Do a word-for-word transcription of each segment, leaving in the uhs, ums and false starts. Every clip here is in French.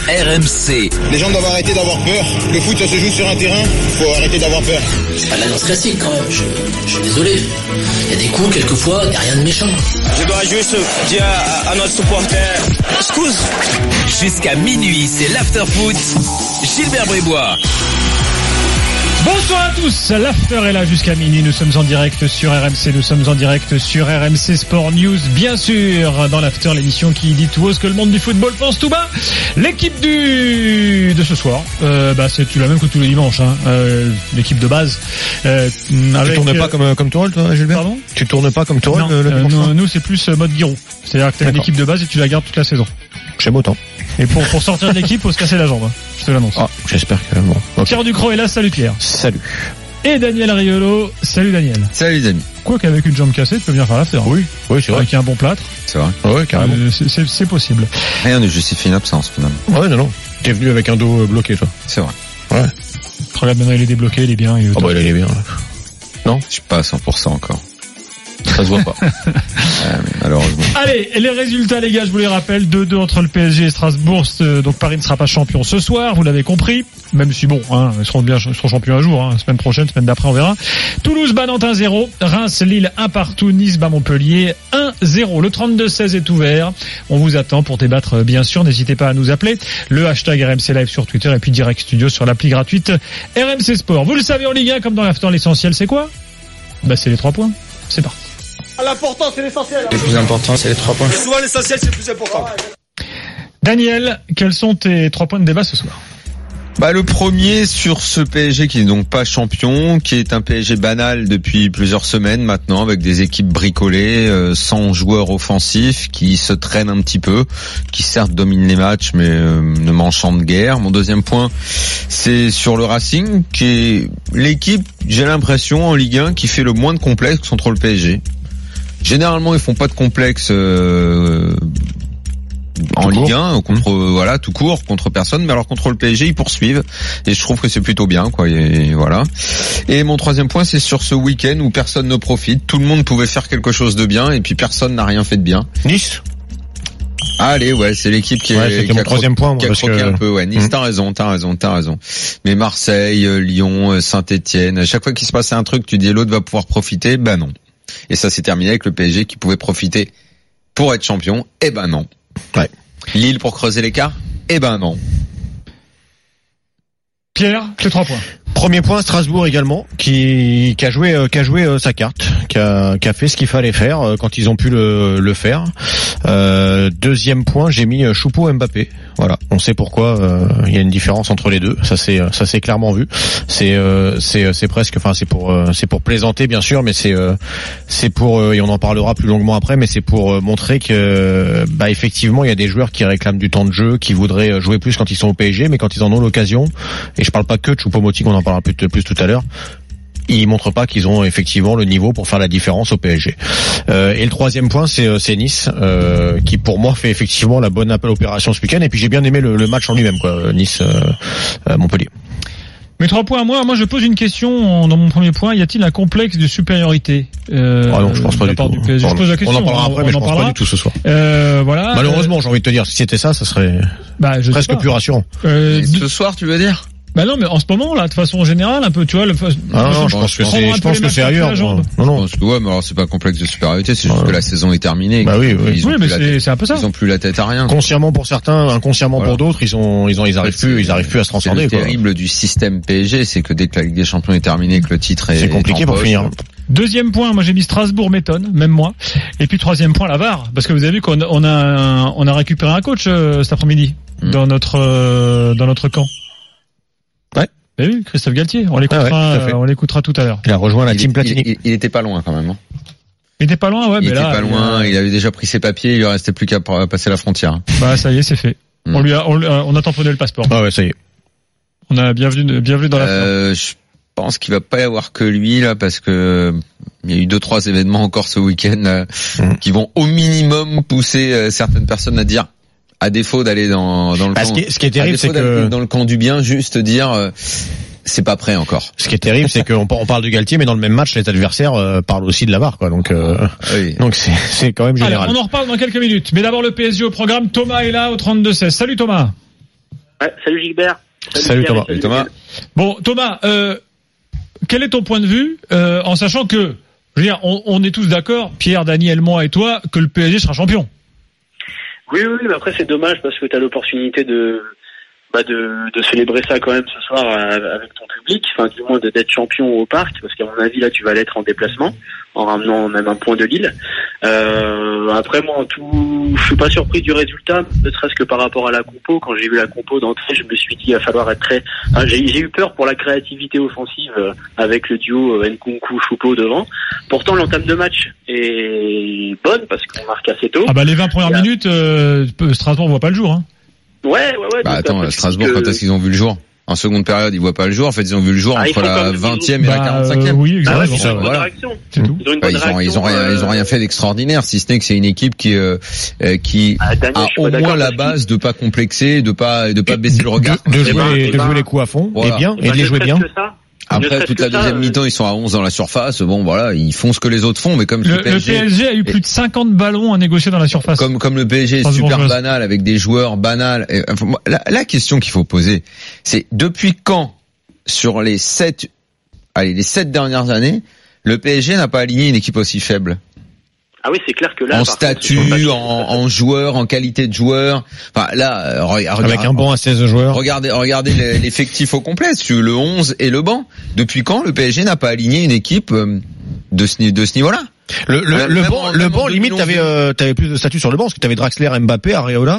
R M C. Les gens doivent arrêter d'avoir peur. Le foot, ça se joue sur un terrain. Faut arrêter d'avoir peur. C'est pas de la danse classique quand même. Je, je suis désolé. Il y a des coups quelquefois, il n'y a rien de méchant. Je dois juste dire à, à notre supporter, excuse. Jusqu'à minuit, c'est l'after-foot. Gilbert Brébois. Bonsoir à tous, l'after est là jusqu'à minuit, nous sommes en direct sur R M C, nous sommes en direct sur R M C Sport News, bien sûr, dans l'after, l'émission qui dit tout haut ce que le monde du football pense tout bas. L'équipe du de ce soir, euh, bah c'est la même que tous les dimanches, hein, euh, l'équipe de base. Euh, avec... Tu tournes pas comme comme Tourelle, toi, Gilbert? Pardon? Tu tournes pas comme Tourelle? Non, le, le euh, nous, nous c'est plus mode Giroud, c'est-à-dire que t'as une équipe de base et tu la gardes toute la saison. J'aime autant. Et pour, pour sortir de l'équipe, faut se casser la jambe. Je te l'annonce. Ah, j'espère que bon. Okay. Pierre Ducrot est là, salut Pierre. Salut. Et Daniel Riolo, salut Daniel. Salut les amis. Quoi qu'avec une jambe cassée, tu peux bien faire l'after. Oui, oui, c'est vrai. Avec un bon plâtre. C'est vrai. Ouais, carrément. Euh, c'est, c'est, c'est possible. Rien ne justifie une absence, finalement. Ouais, non, non. T'es venu avec un dos bloqué, toi. C'est vrai. Ouais. Regarde, maintenant il est débloqué, il est bien. Il est oh bah, il est bien. Non? Je suis pas à cent pour cent encore. Ça se voit pas. euh, malheureusement. Allez, les résultats, les gars, je vous les rappelle. deux deux entre le P S G et Strasbourg. Donc Paris ne sera pas champion ce soir, vous l'avez compris. Même si bon, hein, ils seront bien, ils seront champions un jour, hein. Semaine prochaine, semaine d'après, on verra. Toulouse bat Nantes un zéro. Reims, Lille un partout. Nice bat Montpellier un zéro. Le trente-deux seize est ouvert. On vous attend pour débattre, bien sûr. N'hésitez pas à nous appeler. Le hashtag R M C Live sur Twitter et puis Direct Studio sur l'appli gratuite R M C Sport. Vous le savez en Ligue un, comme dans l'after, l'essentiel, c'est quoi? Bah, c'est les trois points. C'est parti. L'important, c'est l'essentiel. Le plus important, c'est les trois points. Souvent, l'essentiel, c'est le plus important. Daniel, quels sont tes trois points de débat ce soir? Bah, le premier sur ce P S G qui n'est donc pas champion, qui est un P S G banal depuis plusieurs semaines maintenant, avec des équipes bricolées, euh, sans joueurs offensifs, qui se traînent un petit peu, qui certes dominent les matchs, mais euh, ne m'enchantent guère. Mon deuxième point, c'est sur le Racing, qui est l'équipe, j'ai l'impression, en Ligue un, qui fait le moins de complexe contre le P S G. Généralement, ils font pas de complexe euh, en Ligue un contre euh, voilà tout court contre personne, mais alors contre le P S G ils poursuivent et je trouve que c'est plutôt bien quoi. Et voilà. Et mon troisième point, c'est sur ce week-end où personne ne profite, tout le monde pouvait faire quelque chose de bien et puis personne n'a rien fait de bien. Nice. Allez, ouais, c'est l'équipe qui, ouais, est, qui mon a, troisième cro- point, qui a croqué que... un peu. Ouais, Nice, mmh. t'as raison, t'as raison, t'as raison. Mais Marseille, Lyon, Saint-Etienne, à chaque fois qu'il se passait un truc, tu dis l'autre va pouvoir profiter, ben non. Et ça s'est terminé avec le P S G qui pouvait profiter pour être champion. Eh ben non. Ouais. Lille pour creuser l'écart. Eh ben non. Pierre, tes trois points. Premier point, Strasbourg également, qui, qui a joué, euh, qui a joué euh, sa carte, qui a, qui a fait ce qu'il fallait faire euh, quand ils ont pu le, le faire. Euh, deuxième point, j'ai mis euh, Choupo Mbappé. Voilà, on sait pourquoi. Euh, il y a une différence entre les deux. Ça c'est, ça c'est clairement vu. C'est, euh, c'est, c'est presque, enfin c'est pour, euh, c'est pour plaisanter bien sûr, mais c'est, euh, c'est pour, euh, et on en parlera plus longuement après, mais c'est pour euh, montrer que, bah effectivement, il y a des joueurs qui réclament du temps de jeu, qui voudraient jouer plus quand ils sont au P S G, mais quand ils en ont l'occasion, et je parle pas que de Choupo-Moting, on en parlera plus, plus tout à l'heure, ils montrent pas qu'ils ont effectivement le niveau pour faire la différence au P S G. Euh, et le troisième point, c'est, c'est Nice, euh, qui pour moi fait effectivement la bonne appel opération ce week-end. Et puis j'ai bien aimé le, le match en lui-même, quoi. Nice, euh, euh, Montpellier. Mes trois points à moi, moi je pose une question dans mon premier point. Y a-t-il un complexe de supériorité euh, Ah non, je pense pas du tout. Du P S G. Je pose la question. On en parlera après, on, mais on je pense parlera. pas du tout ce soir. Euh, voilà. Malheureusement, j'ai envie de te dire, si c'était ça, ça serait bah, je presque plus rassurant. Euh, ce soir, tu veux dire? Bah non, mais en ce moment là, de façon générale, un peu, tu vois, le. Ah non, je pense que c'est, je pense que c'est ailleurs. Non, non. Ouais, mais alors c'est pas un complexe de supériorité, c'est juste ouais. que la saison est terminée. Bah oui, oui. Oui, mais c'est, c'est un peu ça. Ils ont plus la tête à rien. Consciemment pour certains, inconsciemment voilà. pour d'autres, ils ont, ils ont, ils arrivent plus, ils arrivent plus à se transcender. C'est le terrible du système P S G, c'est que dès que la Ligue des Champions est terminée, que le titre est. C'est compliqué pour finir. Deuxième point, moi j'ai mis Strasbourg m'étonne, même moi. Et puis troisième point, la V A R, parce que vous avez vu qu'on on a, un, on a récupéré un coach euh, cet après-midi mm. dans notre, euh, dans notre camp. Ouais. Vous avez vu, Christophe Galtier, on l'écoutera, ah ouais, euh, on l'écoutera tout à l'heure. Il a rejoint la il team est, Platini. Il, il, il était pas loin quand même. Hein. Il était pas loin, ouais, il mais là. Il était pas loin, il, a... il avait déjà pris ses papiers, il lui restait plus qu'à passer la frontière. Bah, ça y est, c'est fait. Mm. On lui a, on, on a tamponné le passeport. Ah ouais, ça y est. On a bienvenue, bienvenue dans la euh, Je pense qu'il va pas y avoir que lui, là, parce que il y a eu deux, trois événements encore ce week-end, là, mm. qui vont au minimum pousser euh, certaines personnes à dire, à défaut d'aller dans, dans le bah, camp. Ce qui est, ce qui est terrible, c'est que, dans le camp du bien, juste dire, euh, c'est pas prêt encore. Ce qui est terrible, c'est qu'on on parle de Galtier, mais dans le même match, les adversaires euh, parlent aussi de la V A R, quoi. Donc, euh, oui. donc c'est, c'est quand même général. Alors, on en reparle dans quelques minutes. Mais d'abord, le P S G au programme. Thomas est là au trente-deux seize. Salut Thomas. Ouais, salut Gilbert. Salut, salut Thomas. Salut Thomas. Bon, Thomas, euh, quel est ton point de vue, euh, en sachant que, je veux dire, on, on est tous d'accord, Pierre, Daniel, moi et toi, que le P S G sera champion. Oui, oui, mais après c'est dommage parce que tu as l'opportunité de, bah de, de célébrer ça quand même ce soir avec ton public, enfin du moins d'être champion au parc, parce qu'à mon avis là tu vas l'être en déplacement, en ramenant même un point de Lille. Euh, après moi en tout, je suis pas surpris du résultat, ne serait-ce que par rapport à la compo. Quand j'ai vu la compo d'entrée, je me suis dit il va falloir être très. Enfin, j'ai, j'ai eu peur pour la créativité offensive avec le duo Nkunku-Choupo devant. Pourtant l'entame de match est bonne parce qu'on marque assez tôt. Ah bah les vingt premières a... minutes, euh, Strasbourg voit pas le jour. Hein. Ouais, ouais, ouais. Bah attends, Strasbourg, que... quand est-ce qu'ils ont vu le jour? En seconde période, ils voient pas le jour. En fait, ils ont vu le jour ah, entre la vingtième et bah, la quarante-cinquième. Euh, oui, exactement. Ah ouais, ils ont une bonne réaction. C'est tout. Ils ont, une bah, bonne ils, ont, réaction, ils ont rien, euh... ils ont rien fait d'extraordinaire, si ce n'est que c'est une équipe qui, euh, qui ah, Daniel, a au moins la base de pas complexer, de pas, de pas baisser le regard. De, de jouer, ben, les, de jouer les coups à fond, voilà. Et bien, et, et de les jouer bien. Après, toute la deuxième ça, mi-temps, ils sont à onze dans la surface. Bon, voilà, ils font ce que les autres font, mais comme le, le P S G, le P S G a eu plus de cinquante ballons à négocier dans la surface. Comme comme le P S G est super banal avec des joueurs banals. Et, enfin, la, la question qu'il faut poser, c'est depuis quand, sur les sept, allez, les sept dernières années, le P S G n'a pas aligné une équipe aussi faible? Ah oui, c'est clair que là, en statut, contre, en, en joueur, en qualité de joueur. Enfin là, regarde, avec un banc à seize joueurs. Regardez, regardez l'effectif au complet, le onze et le banc. Depuis quand le P S G n'a pas aligné une équipe de ce, de ce niveau-là? Le, le, le, le banc, le banc, limite, t'avais, euh, t'avais plus de statut sur le banc, parce que t'avais Draxler, Mbappé, Areola.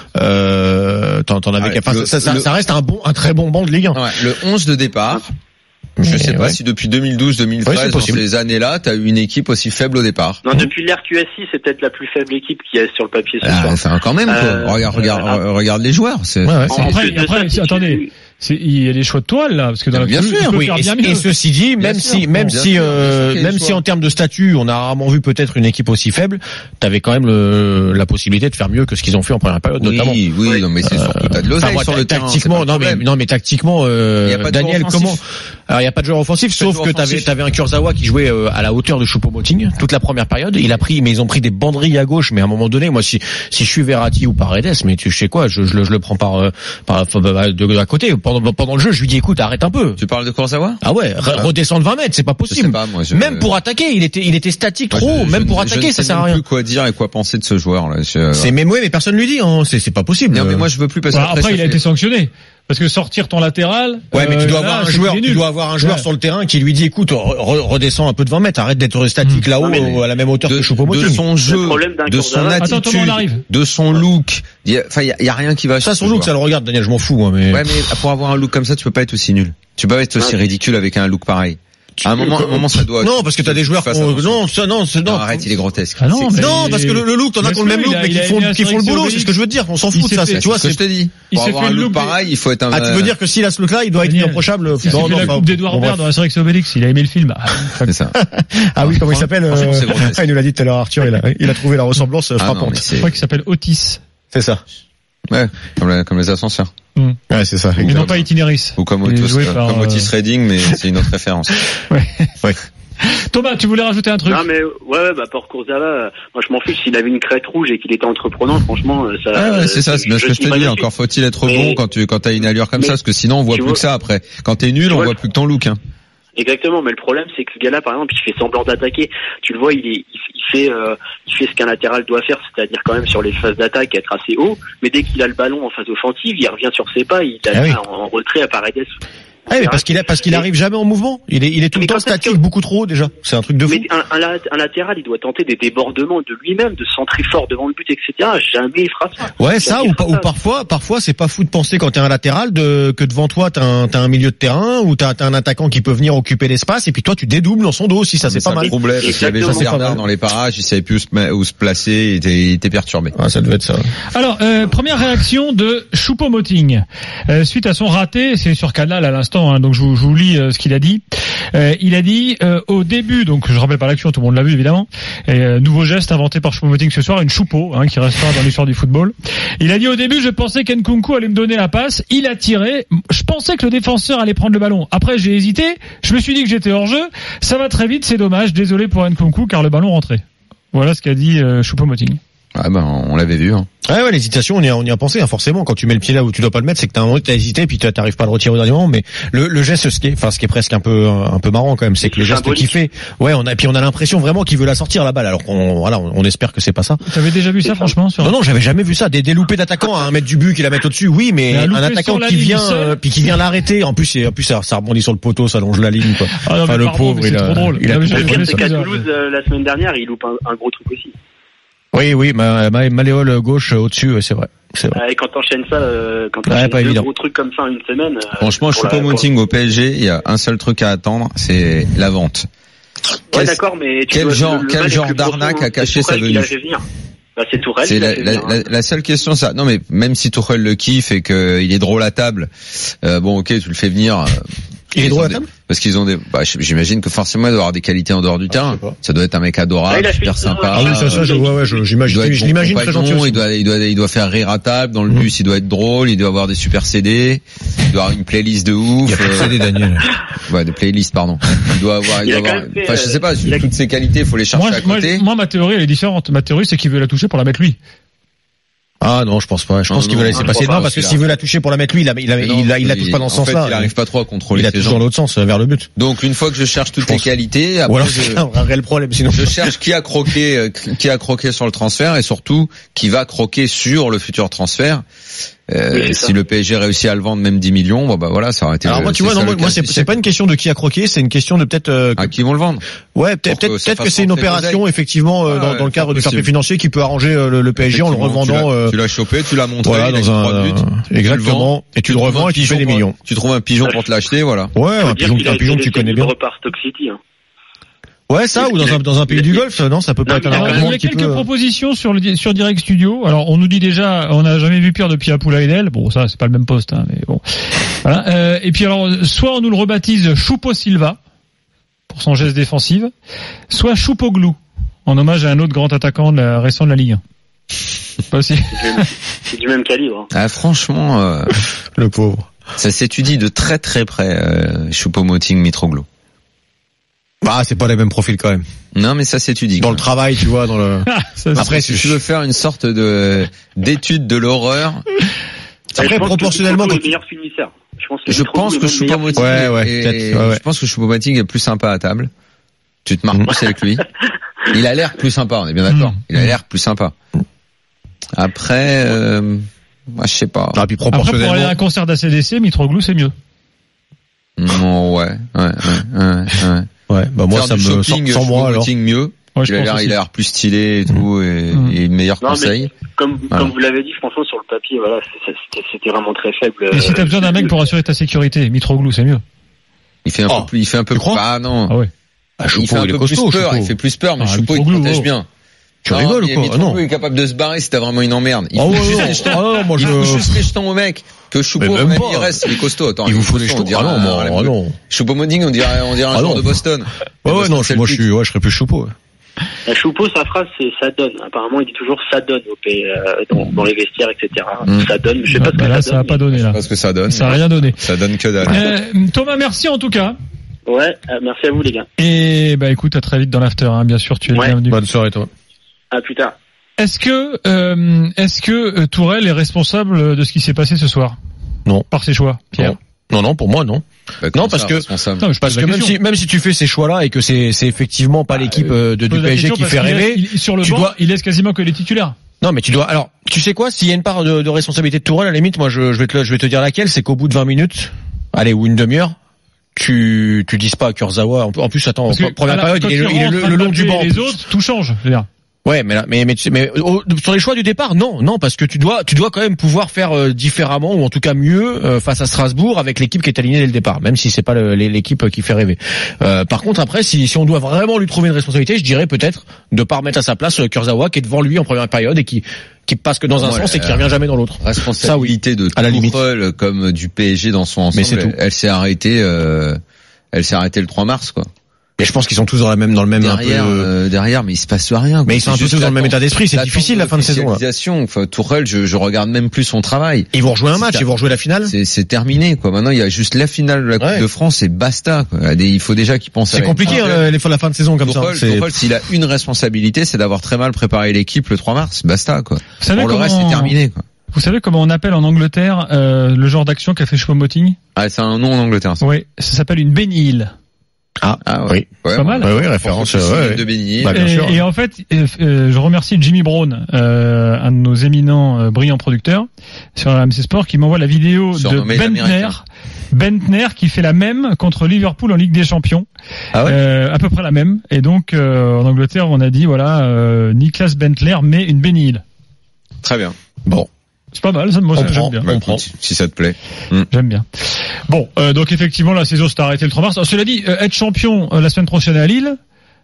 Euh, t'en, t'en avais. Ouais, enfin, le, ça, ça, le, ça reste un bon, un très bon banc de Ligue un. Ouais, le onze de départ. Je sais pas ouais. si depuis deux mille douze deux mille treize, ouais, dans ces années-là, t'as eu une équipe aussi faible au départ. Non, depuis l'R Q S I, c'est peut-être la plus faible équipe qui est sur le papier ce ah, soir. Enfin, quand même, quoi. Euh, regarde, regarde, euh, regarde les joueurs. C'est, ouais, ouais, c'est après, après, après attendez. C'est, il y a des choix de toile là, parce que dans la bien sûr, oui. Et, et ceci dit, même bien si, sûr, même si, sûr, euh, même si en termes de statut, on a rarement vu peut-être une équipe aussi faible, t'avais quand même le, la possibilité de faire mieux que ce qu'ils ont fait en première période, oui, notamment. Oui, oui, non, mais c'est surtout t'as de l'oseille enfin, sur le terrain. Tactiquement, non, mais, non, mais tactiquement, euh, Daniel, comment, alors il y a pas de joueur offensif, sauf que t'avais, t'avais un Kurzawa qui jouait euh, à la hauteur de Choupo-Moting toute la première période. Il a pris, mais ils ont pris des banderilles à gauche, mais à un moment donné, moi, si, si je suis Verratti ou Paredes, mais tu sais quoi, je, je le, je le prends par, par, de, de, à côté pendant, pendant le jeu, je lui dis écoute, arrête un peu. Tu parles de Kurzawa? Ah ouais, re- redescendre vingt mètres, c'est pas possible. Je sais pas, moi, je... Même pour attaquer, il était, il était statique trop. Ouais, je, même je, pour je, attaquer, je ça sert à rien. Je ne sais plus quoi dire et quoi penser de ce joueur là. Je... C'est même ouais, mais personne lui dit. Hein. C'est, c'est pas possible. Non, mais moi je veux plus parce que bah, après, il a été sanctionné. Parce que sortir ton latéral. Ouais, mais tu dois euh, avoir là, un joueur, tu dois avoir un joueur ouais. sur le terrain qui lui dit, écoute, re- redescends un peu de vingt mètres, arrête d'être statique mmh. là-haut, non, à la même hauteur de, que Choupo-Moting. De son jeu, de son attitude, Attends, de son look. Enfin, il y, y a rien qui va. Ça, son look, ça le regarde, Daniel, je m'en fous, moi, mais. Ouais, mais pour avoir un look comme ça, tu peux pas être aussi nul. Tu peux pas être aussi ridicule avec un look pareil. À un moment, à un moment, ça doit. Non, parce que t'as des joueurs qui non, ça, non, c'est, non. non. Arrête, il est grotesque. Ah non, mais non, parce que le, le look, t'en as qui ont le même look, mais qui font, qui font le boulot, c'est ce que je veux te dire. On s'en fout de ça, tu vois, c'est ce que je te dis. Pour avoir un look pareil, il faut être un. Ah, tu veux dire que s'il a ce look-là, il doit être irréprochable. Il a fait la coupe d'Edouard Baird dans Astérix et Obélix, il a aimé le film. C'est ça. Ah oui, comment il s'appelle? Il nous l'a dit tout à l'heure, Arthur, il a, il a trouvé la ressemblance frappante. Je crois qu'il s'appelle Otis. C'est ça. Ouais, comme, la, comme les ascenseurs. Mmh. Ouais, c'est ça. Ils n'ont pas Itinéris. Ou comme Otis, par, comme Otis Redding, mais c'est une autre référence. Ouais. Ouais. Thomas, tu voulais rajouter un truc? Non, mais ouais, bah pour Kurzawa, moi je m'en fiche s'il avait une crête rouge et qu'il était entreprenant. Franchement, ça. Ah ouais, c'est ça, c'est bien ce que je te dis. Encore faut-il être mais, bon quand tu quand t'as une allure comme mais, ça, parce que sinon on voit plus vois, que ça après. Quand t'es nul, on vois, voit plus que ton look. Hein. Exactement, mais le problème c'est que ce gars-là, par exemple, il fait semblant d'attaquer. Tu le vois, il, est, il, il fait, euh, il fait ce qu'un latéral doit faire, c'est-à-dire quand même sur les phases d'attaque être assez haut. Mais dès qu'il a le ballon en phase offensive, il revient sur ses pas, il a ah oui. en, en retrait à Paredes. Ah oui, mais parce qu'il a, parce qu'il arrive jamais en mouvement. Il est, il est tout le temps statique, que... beaucoup trop haut déjà. C'est un truc de fou. Mais un, un, un latéral, il doit tenter des débordements de lui-même, de centrer fort devant le but, et cetera. Jamais il fera ça. Ouais, ça, ou, ou parfois, parfois, c'est pas fou de penser quand t'es un latéral de, que devant toi t'as un, t'as un milieu de terrain ou t'as, t'as un attaquant qui peut venir occuper l'espace et puis toi tu dédoubles dans son dos aussi. Ça, c'est pas mal. Le problème, parce qu'il y avait Jean Bernard dans les parages, il savait plus où se placer, il était, il était perturbé. Ah, ça devait être ça. Alors, euh, première réaction de Choupo-Moting euh, suite à son raté, c'est sur Canal à l'instant, hein, donc je vous, je vous lis euh, ce qu'il a dit. Euh, il a dit euh, au début, donc je rappelle pas l'action, tout le monde l'a vu évidemment. Et, euh, nouveau geste inventé par Choupo-Moting ce soir, une choupo, hein, qui restera dans l'histoire du football. Il a dit au début, je pensais qu'Nkunku allait me donner la passe. Il a tiré. Je pensais que le défenseur allait prendre le ballon. Après, j'ai hésité. Je me suis dit que j'étais hors jeu. Ça va très vite, c'est dommage. Désolé pour Nkunku car le ballon rentrait. Voilà ce qu'a dit euh, Choupo-Moting. Ah ben on l'avait vu. Hein. Ouais, ouais, l'hésitation, on y a, on y a pensé, hein, forcément. Quand tu mets le pied là où tu dois pas le mettre, c'est que t'as un moment, t'as hésité, puis t'arrives pas à le retirer au dernier moment. Mais le, le geste, ce qui est, enfin, ce qui est presque un peu, un peu marrant quand même, c'est que le geste qu'il fait, ouais, on a, puis on a l'impression vraiment qu'il veut la sortir la balle. Alors qu'on, voilà, on, on espère que c'est pas ça. T'avais déjà vu ça, franchement sur... Non, non, j'avais jamais vu ça. Des, des loupés d'attaquants à un mètre du but, qui la mettent au-dessus, oui, mais, mais un attaquant qui vient, euh, puis qui vient l'arrêter. En plus, en plus, ça, ça rebondit sur le poteau, ça longe la ligne, quoi. Ah non, enfin, le pardon, pauvre, il a, drôle. il a, le pire, c'est qu'à Toulouse, euh, la semaine dernière, il loupe un, un gros truc aussi. Oui, oui, ma, ma, Maléole gauche au-dessus, c'est vrai. C'est vrai. Et quand t'enchaînes ça, euh, quand t'enchaînes ouais, pas deux évident. gros trucs comme ça en une semaine. Euh, Franchement, Choupo-Moting au P S G, il y a un seul truc à attendre, c'est la vente. Ouais, d'accord, mais tu quel vois, genre, le, le quel genre d'arnaque a caché sa venue? Bah, c'est Tourelle. C'est la, la, la, la seule question, ça. Non, mais même si Tourelle le kiffe et qu'il est drôle à table, euh, bon, ok, tu le fais venir. Euh, il est drôle à table? Parce qu'ils ont des, bah, j'imagine que forcément il doit avoir des qualités en dehors du ah, terrain. Ça doit être un mec adorable, ah, super sympa. Ah oui, ça, ça, je vois, ouais, je, j'imagine, je l'imagine très gentil aussi. Il doit, il doit, il doit faire rire à table, dans le bus, il doit être drôle, il doit avoir des super C D, il doit avoir une playlist de ouf. Il y a plus de C D, Daniel. Ouais, des playlists, pardon. Il doit avoir, il, il doit avoir, fait, enfin, je sais pas, a... toutes ces qualités, faut les chercher moi, à côté. Moi, moi, ma théorie, elle est différente. Ma théorie, c'est qu'il veut la toucher pour la mettre lui. Ah non, je pense pas. Je pense non, qu'il veut la laisser passer. Non, parce que s'il veut la toucher pour la mettre lui, il la, il la, il la, il la touche pas dans ce sens-là. Il arrive pas trop à contrôler. Il la touche dans l'autre sens, vers le but. Donc une fois que je cherche toutes les qualités, après, ou alors c'est un réel problème. Sinon, je cherche qui a croqué, qui a croqué sur le transfert et surtout qui va croquer sur le futur transfert. Euh, oui, si le P S G réussit à le vendre même dix millions, bon bah voilà, ça aurait été. Alors moi tu vois, non, moi c'est, c'est pas une question de qui a croqué, c'est une question de peut-être. Euh, à qui vont le vendre. Ouais, peut-être, peut-être, peut-être que c'est une opération effectivement euh, ah, dans, ouais, dans le cadre du fair play financier qui peut arranger euh, le, le P S G en le revendant. Tu l'as, tu l'as chopé, tu l'as montré, voilà, dans un buts, exactement, et tu le revends et tu fais des millions. Tu trouves un pigeon pour te l'acheter, voilà. Ouais, un pigeon, un pigeon que tu connais bien. Repart Stock City. Ouais, ça, ou dans un, dans un pays du Golfe, non, ça peut pas non, être un argument. Il y a quelques peut... propositions sur le, sur Direct Studio. Alors, on nous dit déjà, on n'a jamais vu pire depuis Apula Edel. Bon, ça, c'est pas le même poste, hein, mais bon. Voilà. Euh, et puis alors, soit on nous le rebaptise Choupo Silva, pour son geste défensif, soit Choupoglou, en hommage à un autre grand attaquant de la, récent de la Ligue un. Pas aussi. C'est du même calibre. Ah, franchement, euh, le pauvre. Ça s'étudie de très très près, euh, Choupo-Moting, Mitroglou. Bah, c'est pas les mêmes profils quand même. Non, mais ça s'étudie. Dans le travail, tu vois, dans le. Après, si tu veux faire une sorte de d'étude de l'horreur. Après, proportionnellement, que le meilleur finisseur. Je pense que je pense que Choupo-Moting, ouais, ouais, est... ouais, ouais. je pense que Choupo-Moting est plus sympa à table. Tu te marres mmh. plus avec lui. Il a l'air plus sympa, on est bien d'accord. Mmh. Il a l'air plus sympa. Après, euh, moi, je sais pas. Ah, puis proportionnellement. Après, pour aller à un concert d'A C D C, Mitroglou, c'est mieux. Non, ouais, ouais, ouais, ouais. ouais. Ouais, bah moi ça me shopping, sans, sans moi alors. Mieux. Ouais, il a l'air, il a l'air plus stylé et tout mmh. et, mmh. et meilleur non, conseil. Comme voilà. Comme vous l'avez dit, franchement sur le papier, voilà, c'était, c'était vraiment très faible. Et si t'as besoin d'un mec pour assurer ta sécurité, Mitroglou, c'est mieux. Il fait un oh. peu plus, il fait un peu. Tu crois ah non. Ah ouais. Ah, Choupo, il fait un peu costaud, plus peur. Choupo. Il fait plus peur, mais ah, Choupo il protège oh. bien. Tu rigoles ou quoi? Ah non. Il est capable de se barrer si t'as vraiment une emmerde. Il oh, faut ouais, juste ouais, les jetons. Ah non, moi je... Il faut juste les jetons au mec. Que Choupo, même il reste, il est costaud. Attends, il vous faut les jetons. Ah non, moi, ah non. Choupo-Moting, on dirait, on dirait un joueur de Boston. Ouais, ouais, non, moi je suis, ouais, je serais plus Choupo. La Choupo, sa phrase, c'est ça donne. Apparemment, il dit toujours ça donne au P, euh, dans, dans les vestiaires, et cetera. Mm. Ça donne. Je sais pas ce que bah là, ça, ça donne. Ça a pas donné, là. Je sais pas ce que ça donne. Ça a rien donné. Ça donne que dalle. Euh, Thomas, merci en tout cas. Ouais, euh, merci à vous, les gars. Et, bah, écoute, à très vite dans l'after, hein. Bien sûr, tu es ouais. bienvenu. Bonne soirée, toi. À plus tard. Est-ce que, euh, est-ce que Tourelle est responsable de ce qui s'est passé ce soir? Non. Par ses choix, Pierre? Non. Non, non, pour moi, non. Bah, non, parce que, non, parce que même si, même si tu fais ces choix-là et que c'est, c'est effectivement pas bah, l'équipe de, du P S G qui fait rêver, il, sur le tu banc, dois, il laisse quasiment que les titulaires. Non, mais tu dois, alors, tu sais quoi, s'il y a une part de, de responsabilité de Tourelle, à la limite, moi, je, je vais te, je vais te dire laquelle, c'est qu'au bout de vingt minutes, allez, ou une demi-heure, tu, tu dises pas à Kurzawa, en plus, attends, en première période, il est, il est le, le long du banc. Les autres, tout change, je veux dire. Ouais, mais là, mais mais, mais oh, sur les choix du départ, non, non, parce que tu dois, tu dois quand même pouvoir faire euh, différemment ou en tout cas mieux euh, face à Strasbourg avec l'équipe qui est alignée dès le départ, même si c'est pas le, l'équipe qui fait rêver. Euh, par contre, après, si si on doit vraiment lui trouver une responsabilité, je dirais peut-être de pas remettre à sa place Kurzawa qui est devant lui en première période et qui qui passe que dans un ouais, sens et qui revient jamais dans l'autre. Responsabilité ça, oui, de à la limite comme du P S G dans son ensemble. Mais c'est tout. Elle, elle s'est arrêtée, euh, elle s'est arrêtée le trois mars, quoi. Mais je pense qu'ils sont tous dans la même, dans le même derrière, un peu... euh, derrière, mais il se passe rien. Quoi. Mais ils sont un peu tous dans le même état d'esprit. C'est difficile la fin de saison. Enfin, Tourelle, je, je regarde même plus son travail. Ils vont rejouer un match, ils vont rejouer la finale. C'est, c'est terminé, quoi. Maintenant, il y a juste la finale de la Coupe ouais. de France et basta. Quoi. Il faut déjà qu'ils pensent. C'est compliqué hein, les la fin de saison comme Tourelle, ça. Tourelle, s'il a une responsabilité, c'est d'avoir très mal préparé l'équipe le trois mars. Basta, quoi. Vous savez Pour le comment... reste, c'est terminé, quoi. Vous savez comment on appelle en Angleterre euh, le genre d'action qu'a fait Choupo-Moting ? Ah, c'est un nom en Angleterre. Ça. Oui, ça s'appelle une bénille. Ah, ah ouais. oui, ouais, pas mal. Oui, oui, référence ouais, de Béni. Bah, bien et, sûr. et en fait, euh, je remercie Jimmy Brown, euh, un de nos éminents euh, brillants producteurs sur R M C Sport, qui m'envoie la vidéo Surnommé de Bentner, Bentner qui fait la même contre Liverpool en Ligue des Champions, ah ouais euh, à peu près la même. Et donc euh, en Angleterre, on a dit voilà, euh, Niklas Bentner met une bénille. Très bien. Bon. C'est pas mal, ça, moi, ça, j'aime bien. Bah, écoute, si ça te plaît. Mmh. J'aime bien. Bon, euh, donc effectivement, la saison s'est arrêtée le trois mars. Alors, cela dit, euh, être champion euh, la semaine prochaine à Lille,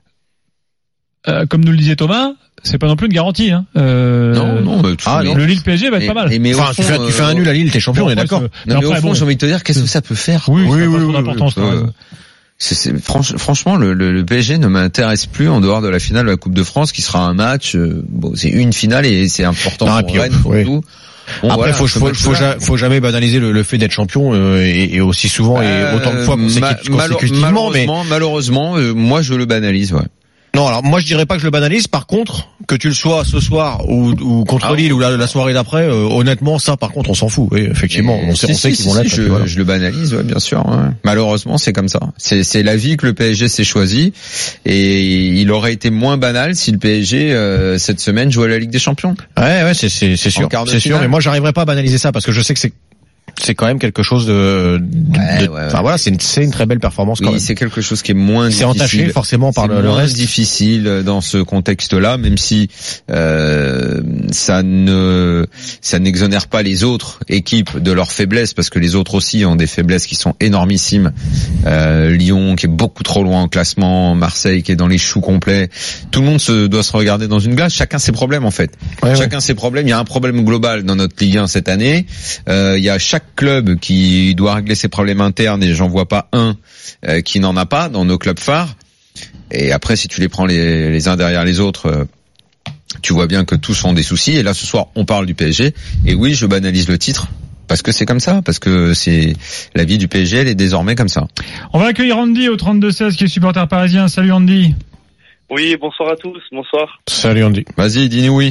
euh, comme nous le disait Thomas, c'est pas non plus une garantie. Hein. Euh, non, non. Bah, ah, non. Le Lille P S G va mais, être pas mal. Mais, mais enfin, fond, tu, fais, tu fais un nul à Lille, t'es champion, bon, on est d'accord. Non, mais, mais au fond, bon, j'ai envie de te dire, qu'est-ce que ça peut faire? Oui, oui, oui, oui, oui, d'importance. Oui, euh, c'est, c'est, franch, franchement, le, le, le P S G ne m'intéresse plus en dehors de la finale de la Coupe de France, qui sera un match. Euh, bon, c'est une finale et c'est important non, pour puis, Rennes, pour oui. tout. Bon, Après, voilà, faut, faut, faut, ja, faut jamais banaliser le, le fait d'être champion euh, et, et aussi souvent euh, et autant de fois consécutivement. Mais malheureusement, euh, moi, je le banalise. Ouais. Non, alors moi je dirais pas que je le banalise. Par contre, que tu le sois ce soir ou, ou contre ah, Lille ou la, la soirée d'après, euh, honnêtement, ça, par contre, on s'en fout. Oui, effectivement, on sait, si, on sait si, qu'ils si, vont l'être. Si, je, voilà. je le banalise, ouais, bien sûr. Ouais. Malheureusement, c'est comme ça. C'est, c'est la vie que le P S G s'est choisi, et il aurait été moins banal si le P S G euh, cette semaine jouait à la Ligue des Champions. Ouais, ouais, c'est, c'est, c'est sûr, c'est sûr. Et moi, j'arriverai pas à banaliser ça parce que je sais que c'est c'est quand même quelque chose de, de ouais, de, ouais, enfin ouais. voilà, c'est une, c'est une très belle performance quand oui, même. C'est quelque chose qui est moins c'est difficile. entaché forcément par c'est le, le moins reste. difficile dans ce contexte-là, même si euh, ça ne ça n'exonère pas les autres équipes de leurs faiblesses, parce que les autres aussi ont des faiblesses qui sont énormissimes. Euh, Lyon qui est beaucoup trop loin en classement, Marseille qui est dans les choux complets. Tout le monde se doit se regarder dans une glace. Chacun ses problèmes en fait. Ouais, Chacun ouais. ses problèmes. Il y a un problème global dans notre Ligue un cette année. Euh, il y a chaque club qui il doit régler ses problèmes internes et j'en vois pas un euh, qui n'en a pas dans nos clubs phares. Et après, si tu les prends les, les uns derrière les autres, euh, tu vois bien que tous ont des soucis. Et là, ce soir, on parle du P S G. Et oui, je banalise le titre parce que c'est comme ça, parce que c'est la vie du P S G, elle est désormais comme ça. On va accueillir Andy au trente-deux seize qui est supporter parisien. Salut Andy. Oui, bonsoir à tous. Bonsoir. Salut Andy. Vas-y, dis-nous oui.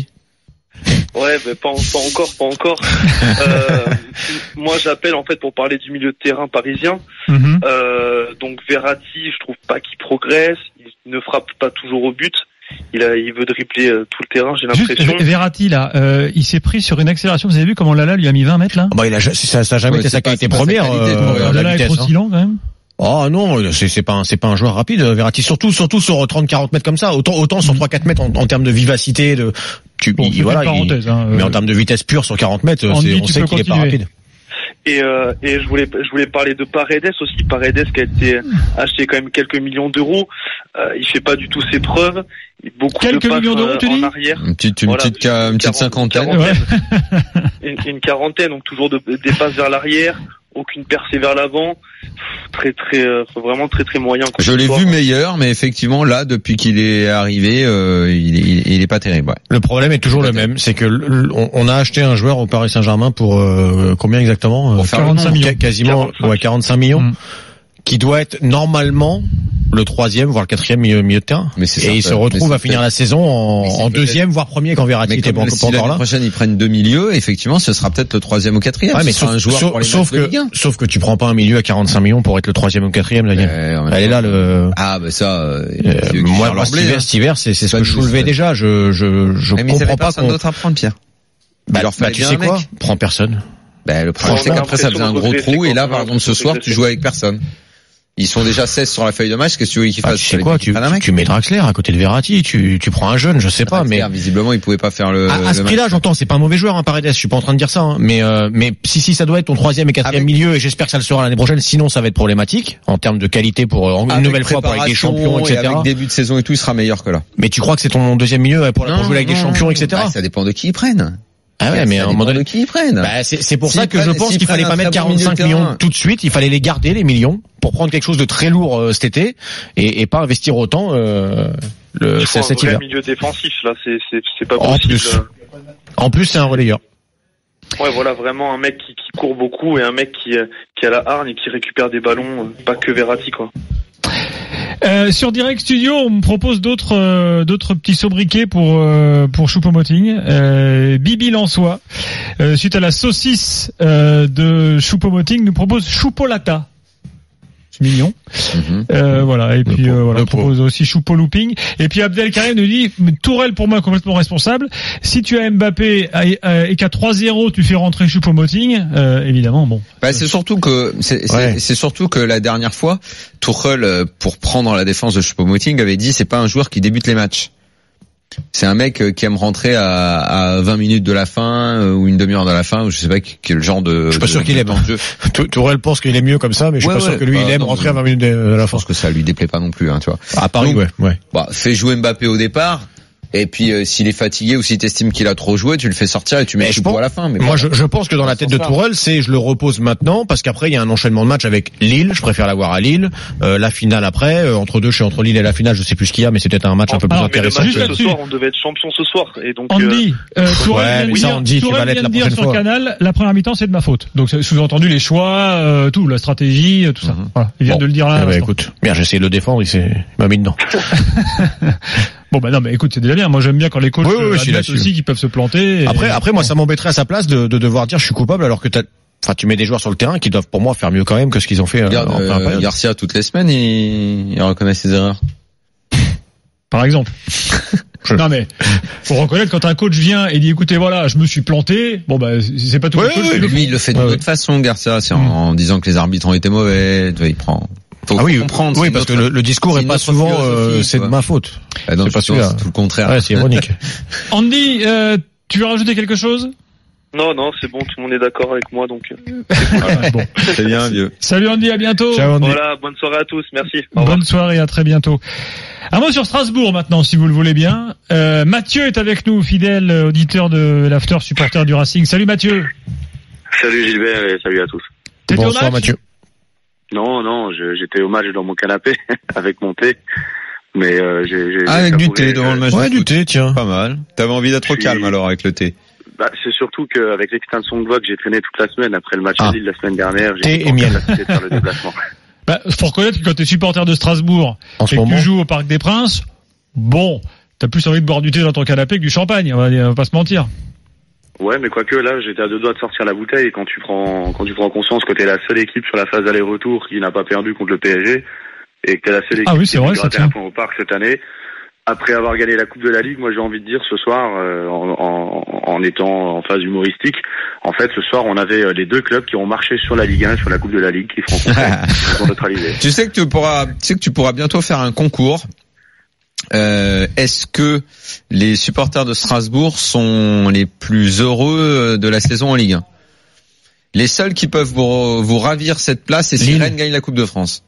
Ouais, mais pas, pas encore, pas encore. euh, moi, j'appelle en fait pour parler du milieu de terrain parisien. Mm-hmm. Euh, donc Verratti, je trouve pas qu'il progresse. Il ne frappe pas toujours au but. Il a, il veut dribbler euh, tout le terrain. J'ai l'impression. Juste, Verratti là, euh, il s'est pris sur une accélération. Vous avez vu comment Lala lui a mis vingt mètres là? Bah, il a, ça, ça a jamais ouais, été sa qualité première. Euh, Lala est trop si lent quand même. Oh non, c'est, c'est pas un, c'est pas un joueur rapide, Verratti. Surtout, surtout sur trente quarante mètres comme ça. Autant, autant sur trois quatre mètres en, en termes de vivacité, de, tu, bon, il, voilà, il, hein, euh... mais en termes de vitesse pure sur quarante mètres, c'est, on sait qu'il continuer. Est pas rapide. Et, euh, et je voulais, je voulais parler de Paredes aussi. Paredes qui a été acheté quand même quelques millions d'euros. Euh, il fait pas du tout ses preuves. Beaucoup quelques de passes millions d'euros, tu en dis arrière. Une petite, une voilà, petite, une, une petite cinquantaine. Une quarantaine, ouais. une, une quarantaine, donc toujours de, des passes vers l'arrière. Aucune percée vers l'avant, très très euh, vraiment très très moyen. Je l'ai vu meilleur, mais effectivement là depuis qu'il est arrivé, euh, il, est, il est pas terrible. Ouais. Le problème est toujours le même, c'est que l- on, on a acheté un joueur au Paris Saint-Germain pour euh, combien exactement? Pour faire quarante-cinq millions, quasiment quarante-cinq. Ouais, quarante-cinq millions, mmh. qui doit être normalement le troisième voire le quatrième milieu, milieu de terrain. Mais c'est et ça, il se retrouve à finir la saison en, en deuxième voire premier quand Verratti était pas, si pas encore là. L'année prochaine ils prennent deux milieux, effectivement ce sera peut-être le troisième ou quatrième. Ouais, mais sauf, un joueur sauf, pour les sauf que sauf que tu prends pas un milieu à quarante-cinq millions pour être le troisième ou quatrième. Euh, Elle est là le. Ah bah ça. Euh, euh, moi, moi cet hiver, cet hiver, c'est c'est ce que je soulevais déjà. Je je je mais comprends pas qu'on d'autre à prendre, Pierre. Bah alors tu sais quoi, prends personne. Bah le problème c'est qu'après ça faisait un gros trou et là par exemple ce soir tu joues avec personne. Ils sont déjà seize sur la feuille de match. Qu'est-ce que tu veux qu'ils fassent? Ah, tu sais quoi, tu, tu, tu mets Draxler à côté de Verratti, tu, tu prends un jeune, je sais pas, Draxler, mais visiblement il pouvait pas faire le. À, à le ce prix-là, j'entends, c'est pas un mauvais joueur, hein, Paredes. Je suis pas en train de dire ça, hein, mais euh, mais si si ça doit être ton troisième et quatrième avec... milieu, et j'espère que ça le sera l'année prochaine. Sinon, ça va être problématique en termes de qualité pour une avec nouvelle fois pour avec des champions, et cetera. Et avec début de saison et tout, il sera meilleur que là. Mais tu crois que c'est ton deuxième milieu pour, non, pour jouer avec non, des champions, et cetera. Bah, ça dépend de qui ils prennent. Ah ouais, mais à un moment donné, qui ils prennent. Bah, c'est, c'est pour S'ils ça que je prennent- pense s'ils qu'il fallait prennent pas un mettre très bon quarante-cinq milieu de millions terrain. tout de suite. Il fallait les garder, les millions, pour prendre quelque chose de très lourd euh, cet été et, et pas investir autant euh, le, Il faut c'est un cet vrai hiver. milieu défensif, là, c'est, c'est, c'est pas En possible. plus. En plus, c'est un relayeur. Ouais, voilà, vraiment un mec qui, qui court beaucoup et un mec qui, euh, qui a la hargne et qui récupère des ballons, euh, pas que Verratti, quoi. Euh, sur Direct Studio, on me propose d'autres euh, d'autres petits sobriquets pour euh, pour Choupo-Moting. Euh, Bibi Lançois, euh, suite à la saucisse euh, de Choupo-Moting, nous propose Choupolata. C'est mignon. Mhm. Euh, voilà. Et puis pauvre, euh, voilà, le on propose aussi Choupo Looping. Et puis Abdelkarim nous dit Tourelle pour moi complètement responsable. Si tu as Mbappé et, et qu'à trois zéro tu fais rentrer Choupo-Moting, euh, évidemment bon. Bah, c'est surtout que c'est, c'est, Ouais. c'est surtout que la dernière fois, Tuchel, euh, pour prendre la défense de Choupo-Moting, avait dit c'est pas un joueur qui débute les matchs. C'est un mec euh, qui aime rentrer à, à vingt minutes de la fin euh, ou une demi-heure de la fin, ou je sais pas quel genre de. Je suis pas de- sûr qu'il de aime. temps de jeu. Tou- Tourelle pense qu'il est mieux comme ça, mais je suis Ouais, pas sûr ouais. que lui, Bah, il aime non, rentrer à mais- vingt minutes de, de la Je fin. pense que ça lui déplaît pas non plus, hein, tu vois. À Paris, Donc, ouais, ouais. Bah, fais jouer Mbappé au départ. Et puis euh, s'il est fatigué ou si t'estimes qu'il a trop joué, tu le fais sortir et tu mets Mais je Choupo pense- à la fin. Mais Moi, bon. je, je pense que dans la tête de Tourelle, c'est je le repose maintenant parce qu'après il y a un enchaînement de matchs avec Lille. Je préfère l'avoir à Lille. Euh, la finale après, euh, entre deux, je suis entre Lille et la finale. Je sais plus ce qu'il y a, mais c'est peut-être un match un peu plus Alors, Mais le intéressant. match Juste de ce là-dessus. soir, on devait être champion ce soir. Et donc, euh, Andy, euh, Tourelle Ouais, vient de mais ça, dire, Andy, tu Tourelle vas l'être vient de la dire prochaine sur fois. Canal, la première mi-temps c'est de ma faute. Donc c'est sous-entendu les choix, euh, tout, la stratégie, euh, tout ça. Mhm. Voilà, il vient Bon. de le dire là. à Eh ben, l'instant. écoute, bien, j'ai essayé de le défendre, il s'est, il m'a mis dedans. Bon bah non mais écoute c'est déjà bien. Moi j'aime bien quand les coachs Oui, oui, oui, euh, je suis admettent là-dessus. aussi qu'ils peuvent se planter. et- Après, après, moi, ça m'embêterait à sa place de, de devoir dire je suis coupable alors que t'as, enfin, tu mets des joueurs sur le terrain qui doivent pour moi faire mieux quand même que ce qu'ils ont fait euh, Regarde, en première euh, période. Garcia toutes les semaines, il, il reconnaît ses erreurs. Par exemple. Non mais faut reconnaître quand un coach vient et dit écoutez voilà je me suis planté. Bon bah c'est pas tout Ouais, le coach ouais, qui le Lui, il le fait de Ouais, toute façon, Garcia, c'est en, en disant que les arbitres ont été mauvais. Tu vois, il prend. Faut Ah oui, comprendre. oui, c'est parce que notre- le, le discours c'est est pas notre souvent euh, philosophie, c'est de quoi. ma faute. Ah non, c'est pas justement, celui-là. c'est tout le contraire. Ouais, c'est ironique. Andy, euh, tu veux rajouter quelque chose? non, non, c'est bon, tout le monde est d'accord avec moi, donc. euh, Ah, bon. C'est bien, vieux. Salut Andy, à bientôt. Ciao, Andy. Voilà, bonne soirée à tous, merci. Au revoir. Bonne soirée, à très bientôt. Un mot sur Strasbourg maintenant, si vous le voulez bien. Euh, Mathieu est avec nous, fidèle auditeur de l'After, supporter du Racing. Salut Mathieu. Salut Gilbert et salut à tous. T'étais au Bonsoir match Mathieu. Non, non, je- j'étais au match dans mon canapé avec mon thé, mais euh, j'ai, j'ai, Ah, j'ai avec du savouré, thé devant le match. Ouais, de du foot. thé, tiens. Pas mal. T'avais envie d'être au Je suis- calme alors avec le thé. Bah, c'est surtout qu'avec l'extinction de voix que j'ai traîné toute la semaine après le match Ah. à Lille la semaine dernière, Thé j'ai et miel. capacité de faire le déplacement. Bah, faut reconnaître que quand t'es supporter de Strasbourg En ce et que moment. tu joues au Parc des Princes, bon, t'as plus envie de boire du thé dans ton canapé que du champagne, on va, on va pas se mentir. Ouais, mais quoique là, j'étais à deux doigts de sortir la bouteille et quand tu prends, quand tu prends conscience que t'es la seule équipe sur la phase aller-retour qui n'a pas perdu contre le P S G et que t'es la seule équipe Ah oui, qui c'est a vrai, pu ça gratter tient. un point au Parc cette année. Après avoir gagné la Coupe de la Ligue, moi j'ai envie de dire ce soir, euh, en, en, en étant en phase humoristique, en fait ce soir on avait euh, les deux clubs qui ont marché sur la Ligue un et sur la Coupe de la Ligue qui se rencontrent, qui sont neutralisés. Tu sais que tu pourras, tu sais que tu pourras bientôt faire un concours. Euh, est-ce que les supporters de Strasbourg sont les plus heureux de la saison en Ligue un? Les seuls qui peuvent vous, vous ravir cette place, c'est si Lille. Rennes gagne la Coupe de France.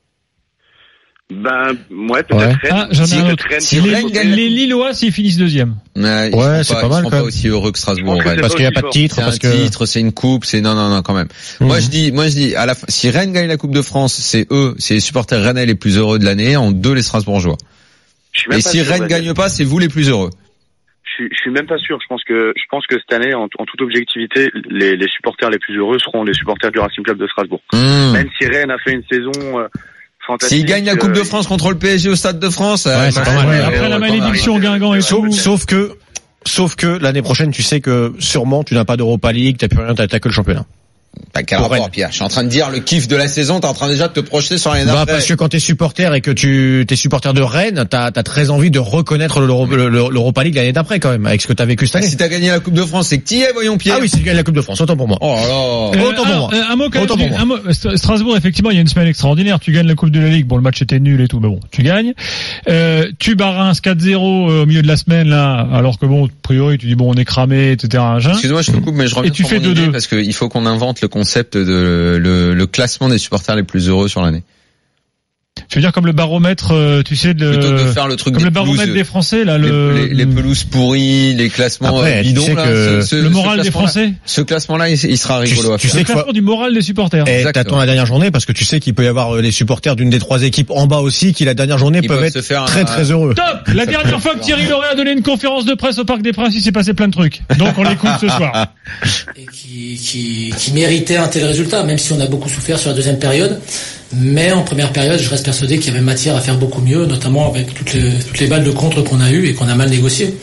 Ben ouais, peut-être Ouais. Rennes. Ah, j'en ai Si un peut-être autre. Rennes Si qui Les, Rennes va gagne sauter. les Lillois s'ils finissent deuxième. Ouais, ils Ouais, seront c'est pas, pas ils mal, seront quand pas même. aussi heureux que Strasbourg. Je pense que Rennes. c'est Parce pas qu'il n'y a aussi pas de fort. titre, C'est un parce que. titre, c'est une coupe, c'est non, non, non, quand même. Moi, je dis, moi, je dis, à la fin, si Rennes gagne la Coupe de France, c'est eux, c'est les supporters rennais les plus heureux de l'année. En deux, les Strasbourgeois. Je suis même Et pas si sûr, Rennes Daniel. gagne pas, c'est vous les plus heureux. Je suis, je suis même pas sûr. Je pense que je pense que cette année, en, en toute objectivité, les, les supporters les plus heureux seront les supporters du Racing Club de Strasbourg. Mmh. Même si Rennes a fait une saison euh, fantastique. S'ils gagnent la Coupe euh, de France contre le P S G au Stade de France, Ouais, euh, c'est bah, pas mal. Ouais, euh, après la on va malédiction arriver. Guingamp et Sauf, tout. sauf que, sauf que l'année prochaine, tu sais que sûrement tu n'as pas d'Europa League, t'as plus rien, t'as t'as que le championnat. Bah, quel Pour rapport, Rennes. Pierre? Je suis en train de dire le kiff de la saison, t'es en train déjà de te projeter sur l'année Bah, d'après. parce que quand t'es supporter et que tu t'es supporter de Rennes, t'as t'as très envie de reconnaître l'Euro- le- le- l'Europa League l'année d'après quand même, avec ce que t'as vécu cette Ah, année. si t'as gagné la Coupe de France, c'est que t'y es, voyons Pierre. Ah oui, si tu gagnes la Coupe de France, autant pour moi. Oh là là. Euh, Autant pour un, moi. euh, un mot quand même Autant du- pour un mot, St- Strasbourg, effectivement, il y a une semaine extraordinaire. Tu gagnes la Coupe de la Ligue. Bon, le match était nul et tout, mais bon, tu gagnes. Euh, tu barres Reims quatre zéro euh, au milieu de la semaine, là, alors que bon, a priori, tu dis bon, on est cramé, et cetera. machin. Excuse-moi, je te coupe, mais je reviens Et tu sur fais mon idée deux deux. parce qu'il faut qu'on invente le concept de le, le classement des supporters les plus heureux sur l'année. Tu veux dire comme le baromètre, euh, tu sais, de, plutôt que de faire le truc comme des le baromètre pelouses, des Français, là, le, les, les, les pelouses pourries, les classements Après, bidons, tu sais là, que ce, ce, le moral ce des Français. Ce classement-là, il, il sera rigolo tu, à tu faire. sais le que classement du moral des supporters. Et Exactement. t'attends la dernière journée parce que tu sais qu'il peut y avoir les supporters d'une des trois équipes en bas aussi qui la dernière journée Ils peuvent peuvent être se faire très un- très heureux. Top! La dernière fois que Thierry Loret a donné une conférence de presse au Parc des Princes, il s'est passé plein de trucs. Donc on l'écoute ce soir. Et qui, qui, qui méritait un tel résultat, même si on a beaucoup souffert sur la deuxième période. Mais en première période, je reste persuadé qu'il y avait matière à faire beaucoup mieux, notamment avec toutes les, toutes les balles de contre qu'on a eues et qu'on a mal négociées.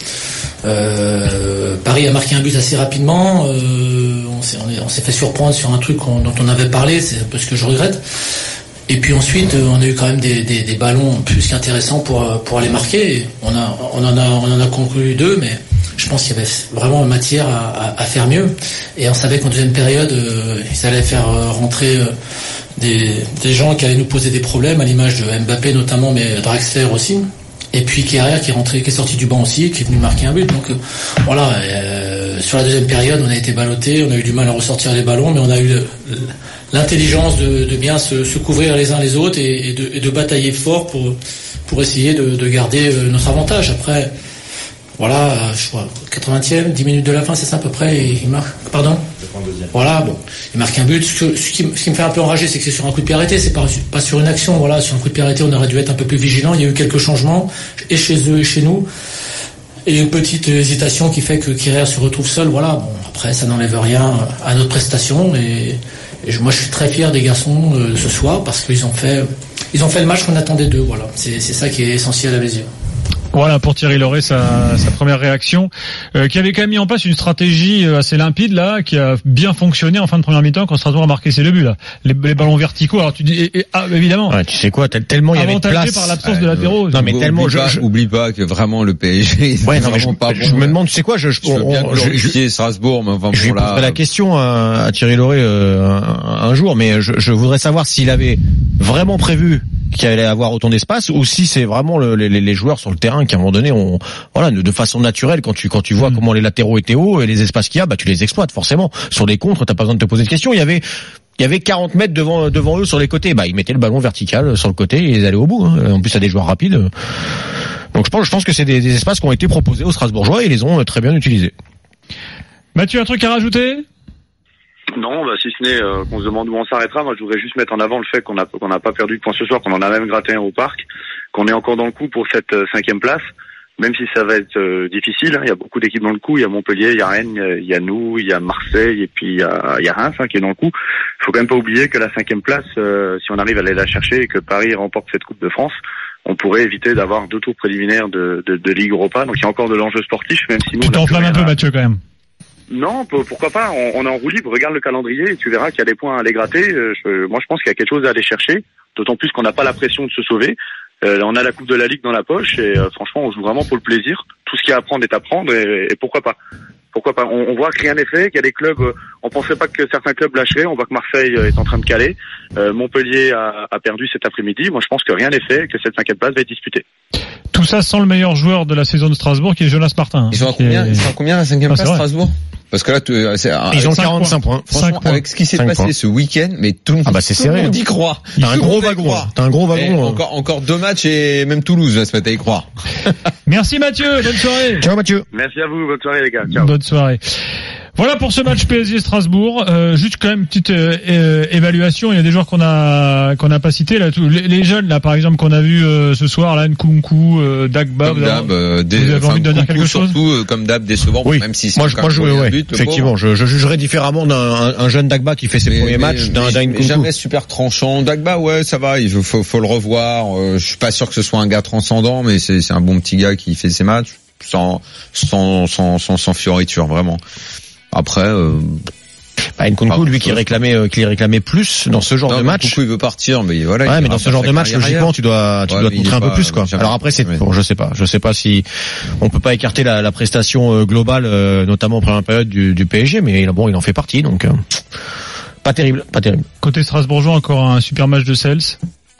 Euh, Paris a marqué un but assez rapidement. Euh, on s'est, on est- on s'est fait surprendre sur un truc qu'on- dont on avait parlé, c'est un peu ce que je regrette. Et puis ensuite, euh, on a eu quand même des, des, des ballons plus qu'intéressants pour euh, pour aller marquer. Et on a on en a on en a conclu deux, mais je pense qu'il y avait vraiment matière à, à, à faire mieux. Et on savait qu'en deuxième période, euh, ils allaient faire euh, rentrer euh, des des gens qui allaient nous poser des problèmes, à l'image de Mbappé notamment, mais Draxler aussi. Et puis Kierrer qui est rentré, qui est sorti du banc aussi, qui est venu marquer un but. Donc euh, voilà. Euh, sur la deuxième période, on a été ballotté, on a eu du mal à ressortir les ballons, mais on a eu le, l'intelligence de, de bien se, se couvrir les uns les autres et, et, de, et de batailler fort pour pour essayer de, de garder euh, notre avantage. Après, voilà, euh, je crois quatre-vingtième, dix minutes de la fin, c'est ça à peu près, et il marque. Pardon. Voilà, bon, il marque un but. Ce, ce, qui, ce qui me fait un peu enrager, c'est que c'est sur un coup de pied arrêté, c'est pas pas sur une action. Voilà, sur un coup de pied arrêté, on aurait dû être un peu plus vigilant. Il y a eu quelques changements, et chez eux et chez nous. Et une petite hésitation qui fait que Kierrer se retrouve seul. Voilà, bon, après, ça n'enlève rien à notre prestation. Et, et je, moi, je suis très fier des garçons euh, ce soir parce qu'ils ont fait, ils ont fait le match qu'on attendait d'eux. Voilà, c'est, c'est ça qui est essentiel à mes yeux. Voilà pour Thierry Loret sa, sa première réaction, euh, qui avait quand même mis en place une stratégie euh, assez limpide là, qui a bien fonctionné en fin de première mi-temps quand Strasbourg a marqué ses deux buts là, les, les ballons verticaux. Alors tu dis et, et, ah, évidemment. Ouais, tu sais quoi, tel- tellement il y avait de Avantagé place. par l'absence Ouais, de latéraux. non, mais Oublie tellement, pas, je- je- oublie pas que vraiment le P S G, ils sont Ouais, non, mais je, vraiment pas je bons, me ouais. demande, tu sais quoi, je, je, Je veux bien on- je- je- glorifier Strasbourg, mais enfin je lui bon là. poserai la question à, à Thierry Loret euh, un, un jour, mais je, je voudrais savoir s'il avait vraiment prévu qu'il allait avoir autant d'espace ou si c'est vraiment le, les, les joueurs sur le terrain qui à un moment donné ont voilà de, de façon naturelle quand tu quand tu vois mmh. comment les latéraux étaient hauts et les espaces qu'il y a, bah tu les exploites forcément. Sur les contres, t'as pas besoin de te poser de questions. Il y avait il y avait quarante mètres devant devant eux sur les côtés, bah ils mettaient le ballon vertical sur le côté et ils allaient au bout. Hein. En plus, il y a des joueurs rapides. Donc je pense je pense que c'est des, des espaces qui ont été proposés aux Strasbourgeois et ils les ont très bien utilisés. Mathieu, un truc à rajouter? Non, bah, si ce n'est euh, qu'on se demande où on s'arrêtera, moi je voudrais juste mettre en avant le fait qu'on a qu'on n'a pas perdu de points ce soir, qu'on en a même gratté un au parc, qu'on est encore dans le coup pour cette euh, cinquième place, même si ça va être euh, difficile. Hein. Il y a beaucoup d'équipes dans le coup, il y a Montpellier, il y a Rennes, il y a nous, il y a Marseille et puis il y a, il y a Reims hein, qui est dans le coup. Il faut quand même pas oublier que la cinquième place, euh, si on arrive à aller la chercher et que Paris remporte cette Coupe de France, on pourrait éviter d'avoir deux tours préliminaires de, de, de Ligue Europa. Donc il y a encore de l'enjeu sportif, même si nous... Tu t'enflammes un peu, Mathieu, quand même. Non, pourquoi pas, on, on est en roue libre, regarde le calendrier et tu verras qu'il y a des points à aller gratter. Euh, je, moi je pense qu'il y a quelque chose à aller chercher, d'autant plus qu'on n'a pas la pression de se sauver. Euh, on a la Coupe de la Ligue dans la poche et euh, franchement on joue vraiment pour le plaisir. Tout ce qu'il y a à prendre est à prendre et, et pourquoi pas. Pourquoi pas. On, on voit que rien n'est fait, qu'il y a des clubs, euh, on penserait pas que certains clubs lâcheraient, on voit que Marseille euh, est en train de caler, euh, Montpellier a, a perdu cet après-midi. Moi je pense que rien n'est fait, que cette cinquième place va être disputée. Tout ça sans le meilleur joueur de la saison de Strasbourg qui est Jonas Martin. Ils sont à combien, est... ils sont à combien la cinquième ah, place Strasbourg? Parce que là, tu, c'est, ils ont quarante-cinq points. Franchement, avec ce qui s'est passé points. ce week-end, mais tout le monde, ah bah c'est tout le serré. monde y croit. T'as un gros wagon. T'as un gros wagon. Encore, encore deux matchs et même Toulouse va se mettre à y croire. Merci Mathieu, bonne soirée. Ciao Mathieu. Merci à vous, bonne soirée les gars. Ciao. Bonne soirée. Voilà pour ce match P S G Strasbourg. Euh, juste quand même une petite euh, euh, évaluation. Il y a des joueurs qu'on a qu'on n'a pas cités là. Tous, les, les jeunes là, par exemple, qu'on a vu euh, ce soir là, Nkunku, euh, Dagba. Comme d'hab, euh, des, vous avez enfin, envie de dire quelque chose? Surtout euh, comme d'hab décevant. Oui. Même si moi, je, moi, je, ouais, but, effectivement, je, je jugerais différemment d'un un, un jeune Dagba qui fait ses mais, premiers mais, matchs d'un d'un Nkunku. Jamais super tranchant. Dagba, ouais, ça va. Il faut, faut le revoir. Euh, je suis pas sûr que ce soit un gars transcendant, mais c'est, c'est un bon petit gars qui fait ses matchs sans sans sans sans, sans fioriture vraiment. Après, euh, bah, Nkunku, lui, qui réclamait, euh, qui réclamait plus dans ce genre non, de match. Nkunku, il veut partir, mais voilà. Ouais, mais dans ce genre de match, logiquement, tu dois, tu ouais, dois te montrer un pas, peu plus, quoi. jamais. Alors après, c'est, bon, je sais pas, je sais pas si on peut pas écarter la, la prestation euh, globale, euh, notamment en première période du, du P S G, mais bon, il en fait partie, donc euh, pas terrible, pas terrible. Côté strasbourgeois, encore un super match de Sels.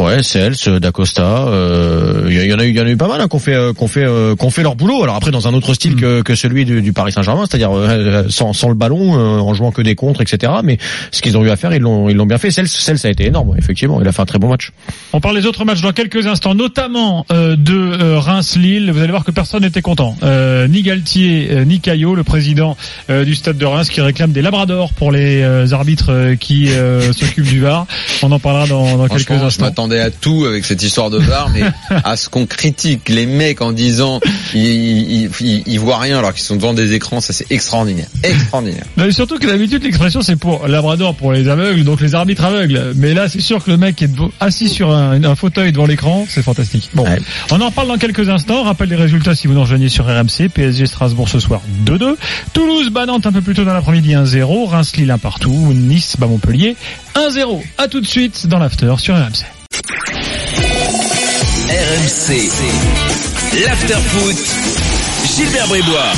Ouais, Cels, Dacosta, euh, il y en a eu, il y en a eu pas mal, hein, qu'on fait, euh, qu'on fait, euh, qu'on fait leur boulot. Alors après, dans un autre style que, que celui du, du Paris Saint-Germain, c'est-à-dire euh, sans, sans le ballon, euh, en jouant que des contres, et cetera. Mais ce qu'ils ont eu à faire, ils l'ont, ils l'ont bien fait. Cels, Cels, ça a été énorme, effectivement. Il a fait un très bon match. On parle des autres matchs dans quelques instants, notamment euh, de euh, Reims-Lille. Vous allez voir que personne n'était content. Euh, ni Galtier, euh, ni Caillot, le président euh, du Stade de Reims, qui réclame des labradors pour les euh, arbitres euh, qui euh, s'occupent du V A R. On en parlera dans, dans quelques instants. Je m'attendais à tout avec cette histoire de V A R, mais à ce qu'on critique les mecs en disant ils, ils, ils, ils voient rien alors qu'ils sont devant des écrans, ça c'est extraordinaire, extraordinaire. Mais surtout que d'habitude l'expression c'est pour labrador pour les aveugles, donc les arbitres aveugles. Mais là c'est sûr que le mec est assis sur un, un fauteuil devant l'écran, c'est fantastique. Bon, ouais. On en parle dans quelques instants. Rappel des résultats si vous nous rejoignez sur R M C. P S G Strasbourg ce soir deux deux. Toulouse bat Nantes un peu plus tôt dans l'après-midi un zéro. Reims Lille un partout. Nice bat Montpellier un zéro. À tout de suite dans l'after sur R M C. R M C, l'after foot, Gilbert Brébois.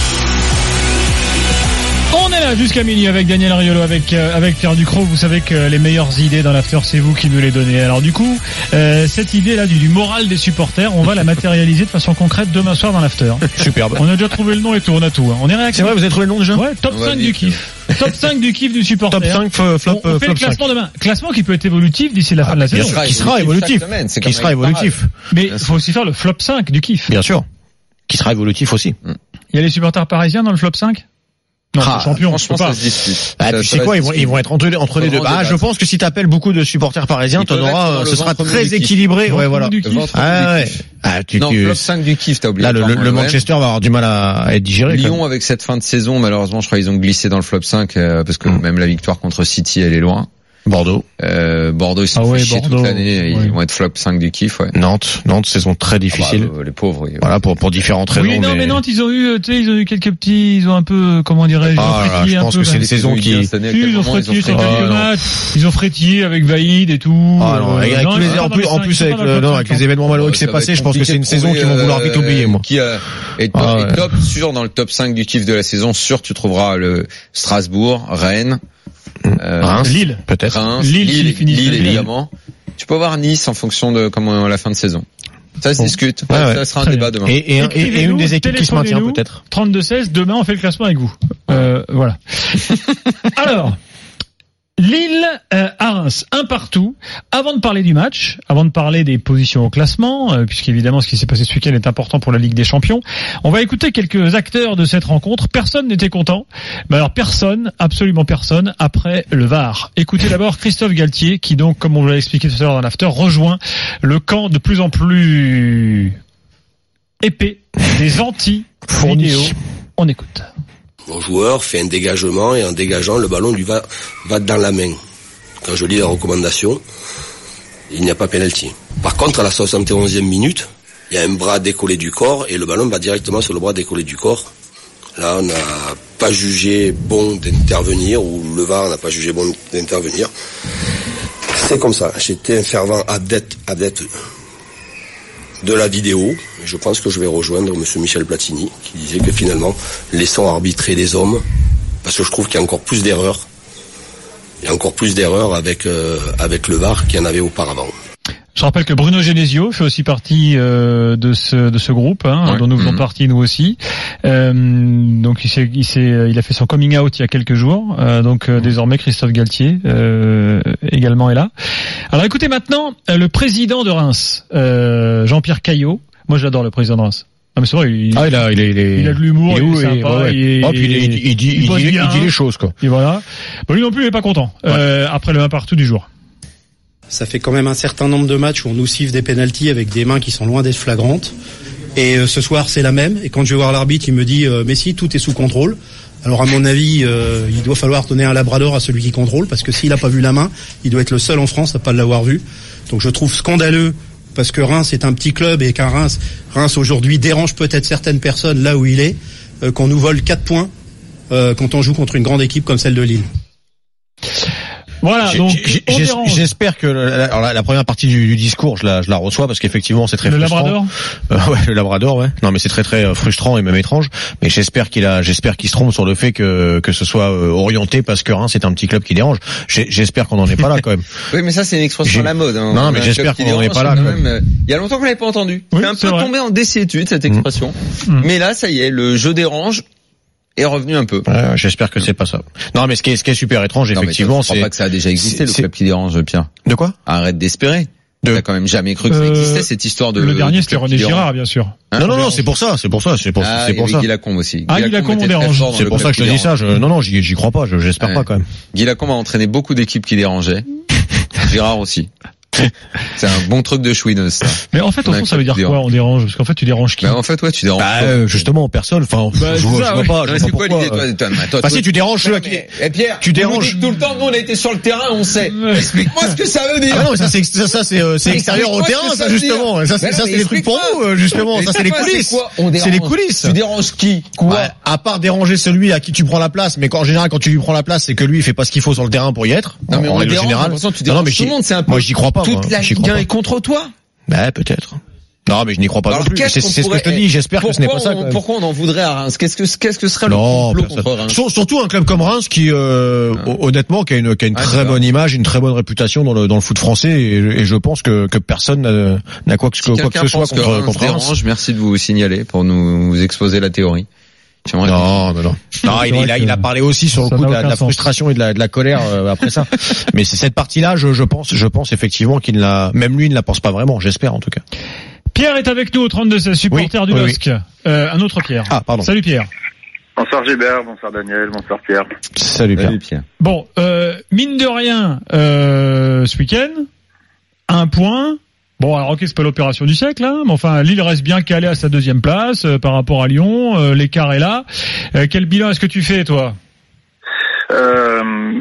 On est là jusqu'à minuit avec Daniel Ariolo, avec euh, avec Pierre Ducrot. Vous savez que les meilleures idées dans l'after, c'est vous qui nous les donnez. Alors du coup, euh, cette idée là du, du moral des supporters, on va la matérialiser de façon concrète demain soir dans l'after. Superbe. On a déjà trouvé le nom et tout, on a tout. Hein. On est réactif. C'est vrai, vous avez trouvé le nom déjà? Ouais, top cinq du kiff. Top cinq du kiff du supporter. Top cinq flop, flop, on, on fait flop le classement cinq. Demain. Classement qui peut être évolutif d'ici la ah, fin de la saison. Sera, qui sera évolutif. Semaine, qui sera évolutif. Mais il faut aussi faire le flop cinq du kiff. Bien sûr. Qui sera évolutif aussi. Il y a les supporters parisiens dans le flop cinq? Non, ah, champion, franchement, ça se dispute. Ah, tu sais quoi, ils vont, ils vont être entre, entre les deux. Ah, je pense que si t'appelles beaucoup de supporters parisiens, t'en auras, ce sera très équilibré. Ouais, voilà. Ah, ouais. Ah, tu, non, tu... flop cinq du kiff, t'as oublié. Là, le, le, le Manchester va avoir du mal à être digéré. Lyon, avec cette fin de saison, malheureusement, je crois qu'ils ont glissé dans le flop cinq, euh, parce que mmh. même la victoire contre City, elle est loin. Bordeaux. Euh, Bordeaux, ils sont ah ouais, fait chier Bordeaux, toute l'année. Ils ouais. vont être flop cinq du kiff, ouais. Nantes, Nantes, saison très difficile. Ah bah, les pauvres, oui. Voilà, pour, pour différentes raisons. Oui, non, mais... mais Nantes, ils ont eu, tu sais, ils ont eu quelques petits, ils ont un peu, comment dirais-je, ah, là, je pense que c'est une saison qui, ils ont frétillé sur quelques matchs, ils ont frétillé avec Vaïd et tout. Ah, non, avec, avec non, les, en plus, en plus avec le, non, avec les événements malheureux qui s'est passé, je pense que c'est une saison qu'ils vont vouloir vite oublier, moi. Qui est top, sûr, dans le top cinq du kiff de la saison, sûr, tu trouveras le Strasbourg, Rennes, Euh, Reims, Lille, peut-être. Reims, Lille, Lille, Lille, Lille, Lille évidemment. Tu peux voir Nice en fonction de comment la fin de saison. Ça se bon. discute. Ouais, ouais. Ça sera un débat demain. Et, et, et, et une des équipes qui se maintient peut-être. trente-deux seize. Demain, on fait le classement avec vous. Euh, voilà. Alors. Lille euh, à Reims, un partout. Avant de parler du match, avant de parler des positions au classement, euh, puisqu'évidemment ce qui s'est passé ce week-end est important pour la Ligue des Champions, on va écouter quelques acteurs de cette rencontre. Personne n'était content, mais alors personne, absolument personne, après le V A R. Écoutez d'abord Christophe Galtier, qui donc, comme on vous l'a expliqué tout à l'heure dans l'after, rejoint le camp de plus en plus épais des anti-vidéo. On écoute. Mon joueur fait un dégagement et en dégageant, le ballon lui va, va dans la main. Quand je lis la recommandation, il n'y a pas pénalty. Par contre, à la soixante et onzième minute, il y a un bras décollé du corps et le ballon va directement sur le bras décollé du corps. Là, on n'a pas jugé bon d'intervenir, ou le V A R n'a pas jugé bon d'intervenir. C'est comme ça. J'étais un fervent adepte, adepte de la vidéo. Je pense que je vais rejoindre monsieur Michel Platini, qui disait que finalement, laissons arbitrer les hommes, parce que je trouve qu'il y a encore plus d'erreurs. Il y a encore plus d'erreurs avec euh, avec le V A R qu'il y en avait auparavant. Je rappelle que Bruno Genesio fait aussi partie euh, de ce de ce groupe, hein, ouais. dont nous faisons mmh. partie nous aussi. Euh, donc il s'est il s'est il a fait son coming out il y a quelques jours. Euh, donc euh, désormais Christophe Galtier euh, également est là. Alors écoutez maintenant euh, le président de Reims, euh, Jean-Pierre Caillot. Moi j'adore le président de Reims. Ah mais c'est vrai, il, ah, il a il est, il est il a de l'humour, il est, il est sympa, et, ouais, ouais. il, est, oh, puis il, est, il, dit il, dit, il, dit, il dit les choses quoi. Et voilà. Bon, lui non plus il est pas content ouais. euh, après le un partout du jour. Ça fait quand même un certain nombre de matchs où on nous siffle des pénaltys avec des mains qui sont loin d'être flagrantes. Et euh, ce soir, c'est la même. Et quand je vais voir l'arbitre, il me dit euh, « Mais si, tout est sous contrôle ». Alors à mon avis, euh, il doit falloir donner un labrador à celui qui contrôle, parce que s'il n'a pas vu la main, il doit être le seul en France à pas l'avoir vu. Donc je trouve scandaleux, parce que Reims est un petit club et qu'un Reims, Reims aujourd'hui dérange peut-être certaines personnes là où il est, euh, qu'on nous vole quatre points euh, quand on joue contre une grande équipe comme celle de Lille. Voilà, J'ai- donc j'ai- on j'ai- dérange. j'espère que la, alors la, la première partie du, du discours, je la, je la reçois parce qu'effectivement c'est très Le frustrant. Labrador Euh, ouais, le Labrador, ouais. Non, mais c'est très très euh, frustrant et même étrange. Mais j'espère qu'il a, j'espère qu'il se trompe sur le fait que que ce soit euh, orienté parce que Reims c'est un petit club qui dérange. J'ai- J'espère qu'on n'en est pas là quand même. Oui, mais ça c'est une expression à la mode. Hein. Non, mais Un j'espère club qui qu'on n'en est dérange, pas là, quand quand même. euh, Il y a longtemps qu'on l'avait pas entendu. Oui, c'est un c'est peu vrai. tombé en désuétude cette expression. Mm. Mais là, ça y est, le je dérange est revenu un peu. Ouais, j'espère que c'est pas ça. Non, mais ce qui est, ce qui est super étrange, Non, mais effectivement, toi, tu crois c'est pas que ça a déjà existé le c'est- club qui dérange, Pierre. De quoi? Arrête d'espérer. De- T'as quand même jamais cru que ça Euh, existait cette histoire de. Le dernier, du c'était club René qui dérange. Girard, bien sûr. Hein, non, non, non, dérange. c'est pour ça, c'est pour ça, c'est pour, Ah, c'est il y pour avait ça. Guy Lacombe aussi. Ah, Guy Lacombe était dérange. très fort dans C'est le pour ça club que je te qui dis ça. dérange. Je, non, non, j'y, j'y crois pas. Je, j'espère Ouais. pas quand même. Guy Lacombe a entraîné beaucoup d'équipes qui dérangeaient. Girard aussi. C'est un bon truc de chouineuse, ça. Mais en fait, au On a fond, un ça veut club dire qui quoi, on dérange? Parce qu'en fait, tu déranges qui? Bah, en fait, ouais, tu déranges. Bah, pas. euh, justement, personne. Enfin, Bah, je, vois, c'est ça, je vois ouais. pas. Non, Je mais vois c'est pas quoi pourquoi. l'idée, toi, euh. toi, toi, Bah, toi, si tu déranges ceux à qui. Eh Pierre, Tu tu déranges. déranges tout le temps. Nous, on a été sur le terrain, on sait. Explique-moi ce que ça veut dire. Ah non, mais ça c'est ça, ça c'est euh, c'est Mais extérieur au explique-moi terrain, ce que ça ça veut justement. dire. Ça c'est Mais ça non, c'est mais les trucs pour explique-moi. nous euh, justement. Mais Ça c'est les explique-moi, coulisses. c'est quoi On C'est les dérange. coulisses. Tu déranges qui? Quoi? Ouais, à part déranger celui à qui tu prends la place, mais qu'en général quand tu lui prends la place, c'est que lui il fait pas ce qu'il faut sur le terrain pour y être. Non, mais en on règle dérange, j'ai générale. l'impression que tu Non, non, déranges mais tout j'y- le monde, c'est un peu. moi j'y crois pas. Toute moi. la J'y Ligue crois un pas. est contre toi. Bah peut-être. Non, mais je n'y crois pas Alors, non plus. qu'est-ce C'est qu'on c'est ce que je te pourrait- dis. J'espère que ce n'est pas Pourquoi ça. on- quand même. Pourquoi on en voudrait à Reims? Qu'est-ce que qu'est-ce que serait le Non, complot personne. contre Reims? Sur- surtout un club comme Reims qui, euh, honnêtement, qui a une, qui a une Ah, très c'est bonne image, une très bonne réputation dans le dans le foot français, et, et je pense que que personne n'a, n'a quoi que, Si quoi que quelqu'un ce soit pense que contre Reims contre Reims. dérange, merci de vous signaler pour nous exposer la théorie. J'aimerais Non, non, non. Non, il, il a, il a parlé aussi sur le ça coup n'a de la, de aucun la sens. frustration et de la, de la colère euh, après ça. Mais c'est cette partie-là, je, je pense, je pense effectivement qu'il ne l'a, même lui, il ne la pense pas vraiment. J'espère en tout cas. Pierre est avec nous au trente-deux seize, supporter Oui, du oui, L O S C. Euh, un autre Pierre. Ah, pardon. Salut Pierre. Bonsoir Gilbert, bonsoir Daniel, bonsoir Pierre. Salut Pierre. Salut Pierre. Bon, euh, mine de rien, euh, ce week-end, un point. Bon, alors ok, c'est pas l'opération du siècle, hein, mais enfin, Lille reste bien calé à sa deuxième place euh, par rapport à Lyon. Euh, l'écart est là. Euh, quel bilan est-ce que tu fais, toi? Euh,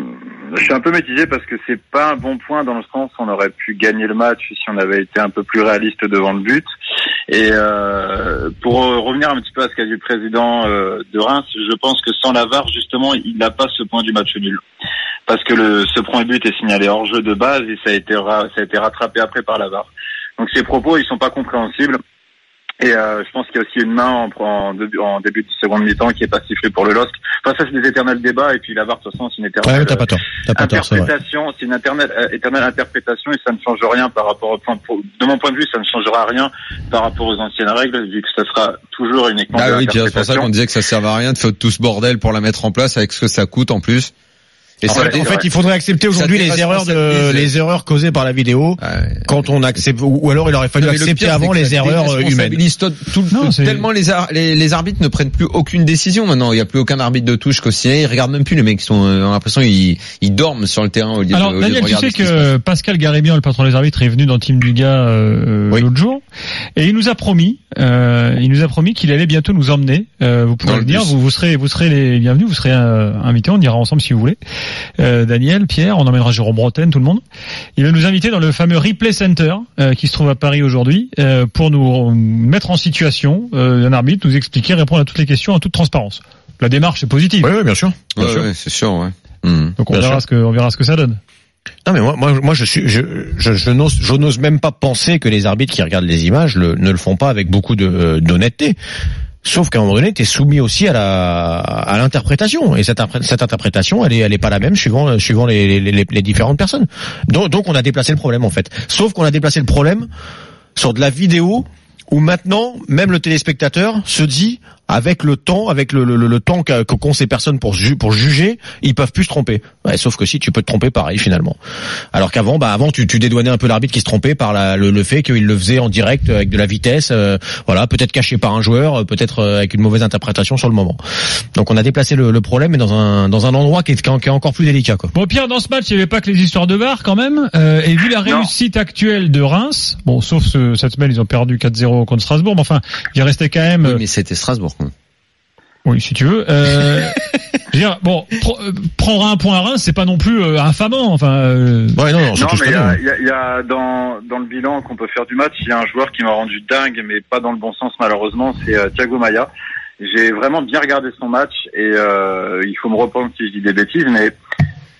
je suis un peu mitigé parce que c'est pas un bon point dans le sens où on aurait pu gagner le match si on avait été un peu plus réaliste devant le but. Et euh, pour revenir un petit peu à ce qu'a dit le président euh, de Reims, je pense que sans la V A R, justement, il n'a pas ce point du match nul. Parce que le, ce premier but est signalé hors jeu de base et ça a été ra- ça a été rattrapé après par la V A R. Donc ces propos, ils sont pas compréhensibles. Et euh, je pense qu'il y a aussi une main en, en, début, en début de seconde mi-temps qui est pas sifflée pour le L O S C. Enfin ça c'est des éternels débats et puis la V A R de toute façon c'est une éternelle Ouais, t'as pas tort. T'as pas tort, c'est vrai. interprétation, c'est une éternelle, euh, éternelle interprétation et ça ne change rien par rapport au point. Pour, de mon point de vue, ça ne changera rien par rapport aux anciennes règles vu que ça sera toujours uniquement de Ah oui, Pierre, c'est pour ça l'interprétation. qu'on disait que ça servait à rien de faire tout ce bordel pour la mettre en place avec ce que ça coûte en plus. Et En ça fait, dé- en fait, il faudrait accepter ça aujourd'hui les erreurs de, déresponsabilise. les erreurs causées par la vidéo. Ouais. Quand on accepte, ou ou alors il aurait fallu Non, mais le accepter pire, avant c'est que les ça erreurs euh, humaines. déresponsabilise tout- tout- Non, c'est- tellement les, ar- les, les arbitres ne prennent plus aucune décision maintenant. Il n'y a plus aucun arbitre de touche qu'aussi. Ils regardent même plus les mecs. Ils sont, euh, ont l'impression ils, ils dorment sur le terrain au lieu Alors de, au lieu de Daniel, tu regarder sais ce qui se passe. que Pascal Garibian, le patron des arbitres, est venu dans Team du gars euh, Oui. l'autre jour, et il nous a promis, euh, il nous a promis qu'il allait bientôt nous emmener. Euh, vous pourrez Dans le venir, bus. vous, vous serez, vous serez les bienvenus, vous serez euh, invités, on ira ensemble si vous voulez. Euh, Daniel, Pierre, on emmènera Jérôme Bretagne, tout le monde. Il va nous inviter dans le fameux Replay Center euh, qui se trouve à Paris aujourd'hui euh, pour nous mettre en situation euh, un arbitre, nous expliquer, répondre à toutes les questions en toute transparence. La démarche est positive. Oui, oui, bien sûr. Bien Ouais, sûr. ouais, c'est sûr, ouais. Mmh. Donc on Bien verra sûr. ce que on verra ce que ça donne. Non mais moi, moi, moi je suis, je, je, je n'ose, je n'ose même pas penser que les arbitres qui regardent les images le, ne le font pas avec beaucoup de, d'honnêteté. Sauf qu'à un moment donné, t'es soumis aussi à la, à l'interprétation. Et cette, impré- cette interprétation, elle est, elle est pas la même suivant, suivant les, les, les, les différentes personnes. Donc, donc, on a déplacé le problème, en fait. Sauf qu'on a déplacé le problème sur de la vidéo où maintenant, même le téléspectateur se dit, avec le temps, avec le, le, le temps qu'a- qu'ont ces personnes pour, ju- pour juger, ils peuvent plus se tromper. Ouais, sauf que si, tu peux te tromper pareil, finalement. Alors qu'avant, bah, avant, tu, tu dédouanais un peu l'arbitre qui se trompait par la, le, le fait qu'il le faisait en direct avec de la vitesse, euh, voilà, peut-être caché par un joueur, euh, peut-être euh, avec une mauvaise interprétation sur le moment. Donc, on a déplacé le, le problème, mais dans un, dans un endroit qui est, qui est encore plus délicat, quoi. Bon Pierre, dans ce match, il n'y avait pas que les histoires de V A R quand même. Euh, et vu la réussite actuelle de Reims, bon, sauf ce, cette semaine, ils ont perdu quatre zéro contre Strasbourg, mais enfin, il restait quand même. Oui, mais c'était Strasbourg. Quoi. Oui, si tu veux. Euh, je veux dire, bon, pr- euh, prendre un point à Reims, c'est pas non plus euh, infamant. Enfin. Euh... Ouais, non, non, Non, surtout mais cette il y a, année. il y a- il y a dans, dans le bilan qu'on peut faire du match, il y a un joueur qui m'a rendu dingue, mais pas dans le bon sens malheureusement, c'est euh, Thiago Maia. J'ai vraiment bien regardé son match et euh, il faut me reprendre si je dis des bêtises, mais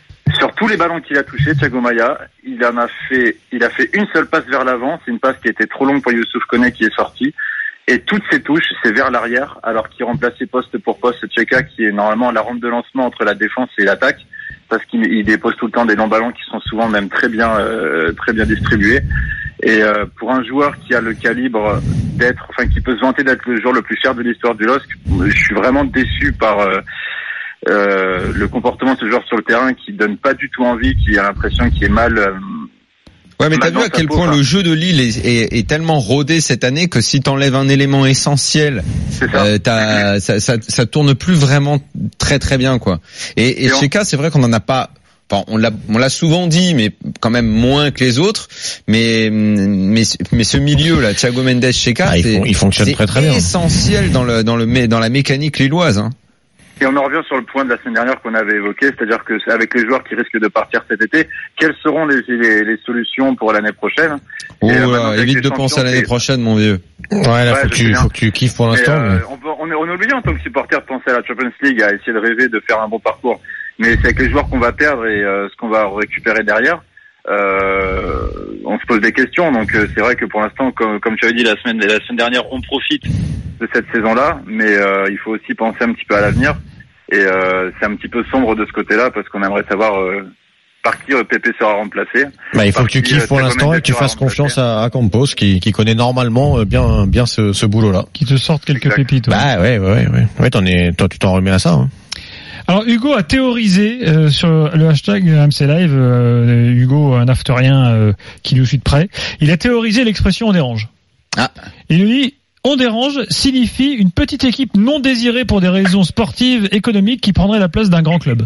Sur tous les ballons qu'il a touchés, Thiago Maia, il en a fait, il a fait une seule passe vers l'avant. C'est une passe qui était trop longue pour Youssouf Koné qui est sorti. Et toutes ses touches, c'est vers l'arrière, alors qu'il remplaçait poste pour poste Tcheka, qui est normalement la rampe de lancement entre la défense et l'attaque, parce qu'il il dépose tout le temps des longs ballons qui sont souvent même très bien, euh, très bien distribués. Et euh, pour un joueur qui a le calibre d'être, enfin qui peut se vanter d'être le joueur le plus fier de l'histoire du L O S C, je suis vraiment déçu par euh, euh, le comportement de ce joueur sur le terrain, qui donne pas du tout envie, qui a l'impression qu'il est mal. Euh, Ouais, mais t'as vu à quel point le jeu de Lille est, est, est tellement rodé cette année que si t'enlèves un élément essentiel, euh, t'as, ça, ça, ça tourne plus vraiment très très bien, quoi. Et, et Tcheka, c'est vrai qu'on en a pas. Enfin, on l'a, on l'a souvent dit, mais quand même moins que les autres. Mais mais mais ce milieu là, Thiago Mendes, Tcheka, ah, il, il fonctionne très très bien. C'est essentiel dans le dans le dans la mécanique lilloise. Hein. Et on en revient sur le point de la semaine dernière qu'on avait évoqué, c'est-à-dire que avec les joueurs qui risquent de partir cet été, quelles seront les, les, les solutions pour l'année prochaine? Oh, euh, évite de penser à l'année c'est... prochaine, mon vieux. Ouais, là, ouais, faut, que tu, faut que tu kiffes pour l'instant. Euh, mais... on, peut, on, est, on est obligé en tant que supporter de penser à la Champions League, à essayer de rêver de faire un bon parcours. Mais c'est avec les joueurs qu'on va perdre et euh, ce qu'on va récupérer derrière. Euh, on se pose des questions, donc euh, c'est vrai que pour l'instant, comme, comme tu avais dit la semaine, la semaine dernière, on profite de cette saison-là, mais euh, il faut aussi penser un petit peu à l'avenir. Et euh, c'est un petit peu sombre de ce côté-là parce qu'on aimerait savoir euh, par qui euh, Pépé sera remplacé. Bah, il faut que tu kiffes pour l'instant et que tu fasses confiance à, à Campos qui, qui connaît normalement bien bien ce, ce boulot-là. Qui te sorte quelques exact. pépites. Ouais. Bah ouais ouais ouais. Ouais, t'en es, toi tu t'en remets à ça. Hein. Alors Hugo a théorisé euh, sur le hashtag M C Live. Euh, Hugo, un afterien euh, qui nous suit de près. Il a théorisé l'expression on dérange. Ah. Il nous dit on dérange signifie une petite équipe non désirée pour des raisons sportives, économiques, qui prendrait la place d'un grand club.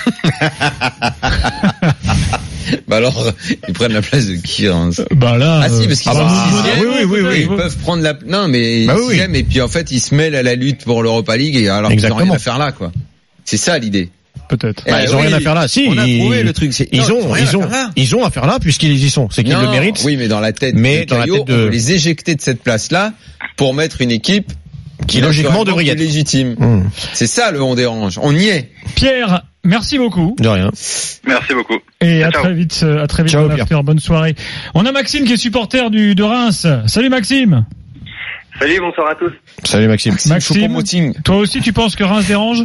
Bah alors, ils prennent la place de qui hein Bah là. Ah si, parce qu'ils ah sont bah, sixième. Oui, oui, oui, oui, ils oui. peuvent prendre la. Non, mais bah, sixième oui. et puis en fait, ils se mêlent à la lutte pour l'Europa League et alors qu'ils n'ont rien à faire là, quoi. C'est ça l'idée. Peut-être. Bah, ils ont oui, rien à faire là. Si, on a ils, prouvé le truc. Ils non, ont, ils ont, ils ont à faire là puisqu'ils y sont. C'est qu'ils non, le méritent. Oui, mais dans la tête. Mais de dans Caillot, la tête de... on peut les éjecter de cette place-là pour mettre une équipe qui logiquement devrait y être légitime. Mmh. C'est ça le on dérange. On y est. Pierre, merci beaucoup. De rien. Merci beaucoup. Et à, à très vite, à très vite. Ciao, Pierre. Bonne soirée. On a Maxime qui est supporter du de Reims. Salut Maxime. Salut, bonsoir à tous. Salut Maxime. Maxime, toi aussi tu penses que Reims dérange?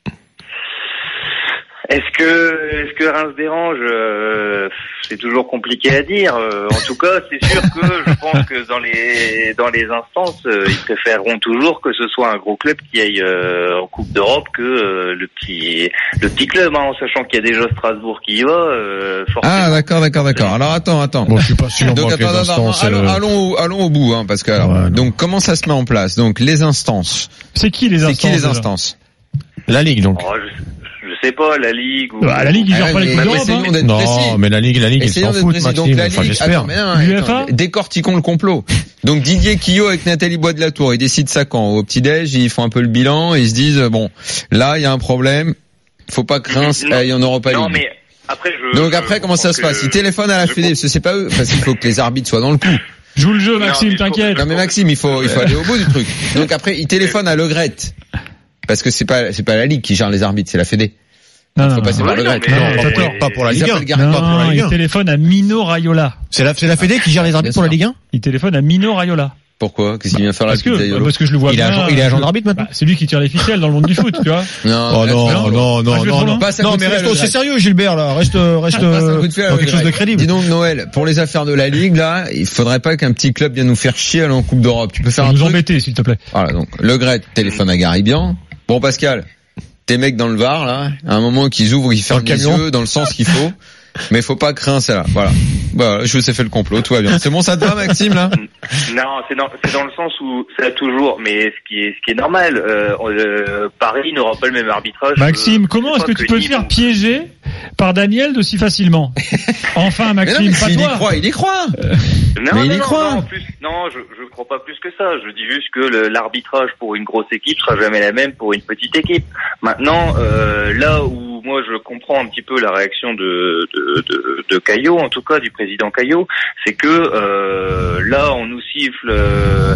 Est-ce que est-ce que Reims dérange euh, c'est toujours compliqué à dire. Euh, en tout cas, c'est sûr que je pense que dans les dans les instances, euh, ils préféreront toujours que ce soit un gros club qui aille euh, en Coupe d'Europe que euh, le petit le petit club, hein, en sachant qu'il y a déjà Strasbourg qui y va. Euh, ah d'accord, d'accord, d'accord. Alors attends, attends. Bon, je suis pas sûr. Donc attends, attends, attends, attends, allons, le... allons, au, allons au bout, hein, parce que alors, ouais, donc comment ça se met en place? Donc les instances. C'est qui les instances? C'est qui les instances? La Ligue donc. Oh, je... Je sais pas, la Ligue ou... Bah, la Ligue, ils gèrent ah, pas les Coupes d'Europe, hein. Non, précis. mais la Ligue, la Ligue, ils s'en foutent, Maxime. Donc, la enfin, Ligue, j'espère. L'U F A décortiquons le complot. Donc, Didier Quillot avec Nathalie Bois de la Tour, ils décident ça quand? Au petit-déj, ils font un peu le bilan, et ils se disent, bon, là, il y a un problème, faut pas que Reims aille en Europa League. Non, mais après, je... Donc, après, je comment ça se passe? Ils téléphonent à la Fédé, parce que c'est pas eux, parce qu'il faut que les arbitres soient dans le coup. Joue le jeu, Maxime, t'inquiète. Non, mais Maxime, il faut, il faut aller au bout du truc. Donc, après, ils téléphonent à Le Gret. Parce que c'est pas, c'est pas la Ligue qui gère les arbitres, c'est la Fédé. Non, il faut non, passer non, par le grec. Non, non, pas, pour, pas pour la Ligue un. Non, pas pour la Ligue un. Il téléphone à Mino Raiola. C'est la, c'est la Fédé qui gère les arbitres pour la Ligue un? Il téléphone à Mino Raiola. Pourquoi? Qu'est-ce qu'il vient faire là? Parce que, parce que je le vois il bien. Est agent, il est agent d'arbitre maintenant? Bah, c'est lui qui tire les ficelles dans le monde du foot, tu vois. Non, oh, non, non, non, non, non, non, non, mais reste aussi sérieux, Gilbert, là. Reste, reste, dans quelque chose de crédible. Dis donc, Noël, pour les affaires de la Ligue, là, il faudrait pas qu'un petit club vienne nous faire chier en Coupe d'Europe. Tu peux faire un truc? Nous embêter, s'il te plaît. Voilà, donc, Le Gret téléphone à Garibian. Bon, Pascal. Tes mecs dans le Var, là, à un moment qu'ils ouvrent, ils ferment les yeux dans le sens qu'il faut. Mais faut pas craindre ça là. Voilà. Voilà, je vous ai fait le complot, tout va bien. C'est bon, ça te va, Maxime, là? Non, c'est dans, c'est dans le sens où ça a toujours, mais ce qui est, ce qui est normal, euh, euh, Paris n'aura pas le même arbitrage. Maxime, euh, comment est-ce que tu peux te faire piéger par Daniel de si facilement? Enfin, Maxime, mais non, mais pas il toi. y croit, il y croit. Euh... Non, mais non, il y non, croit. Non, plus, non, je, je crois pas plus que ça. Je dis juste que le, l'arbitrage pour une grosse équipe sera jamais la même pour une petite équipe. Maintenant, euh, là où moi je comprends un petit peu la réaction de, de, de, de Caillot, en tout cas du président Caillot, c'est que euh, là on nous siffle euh,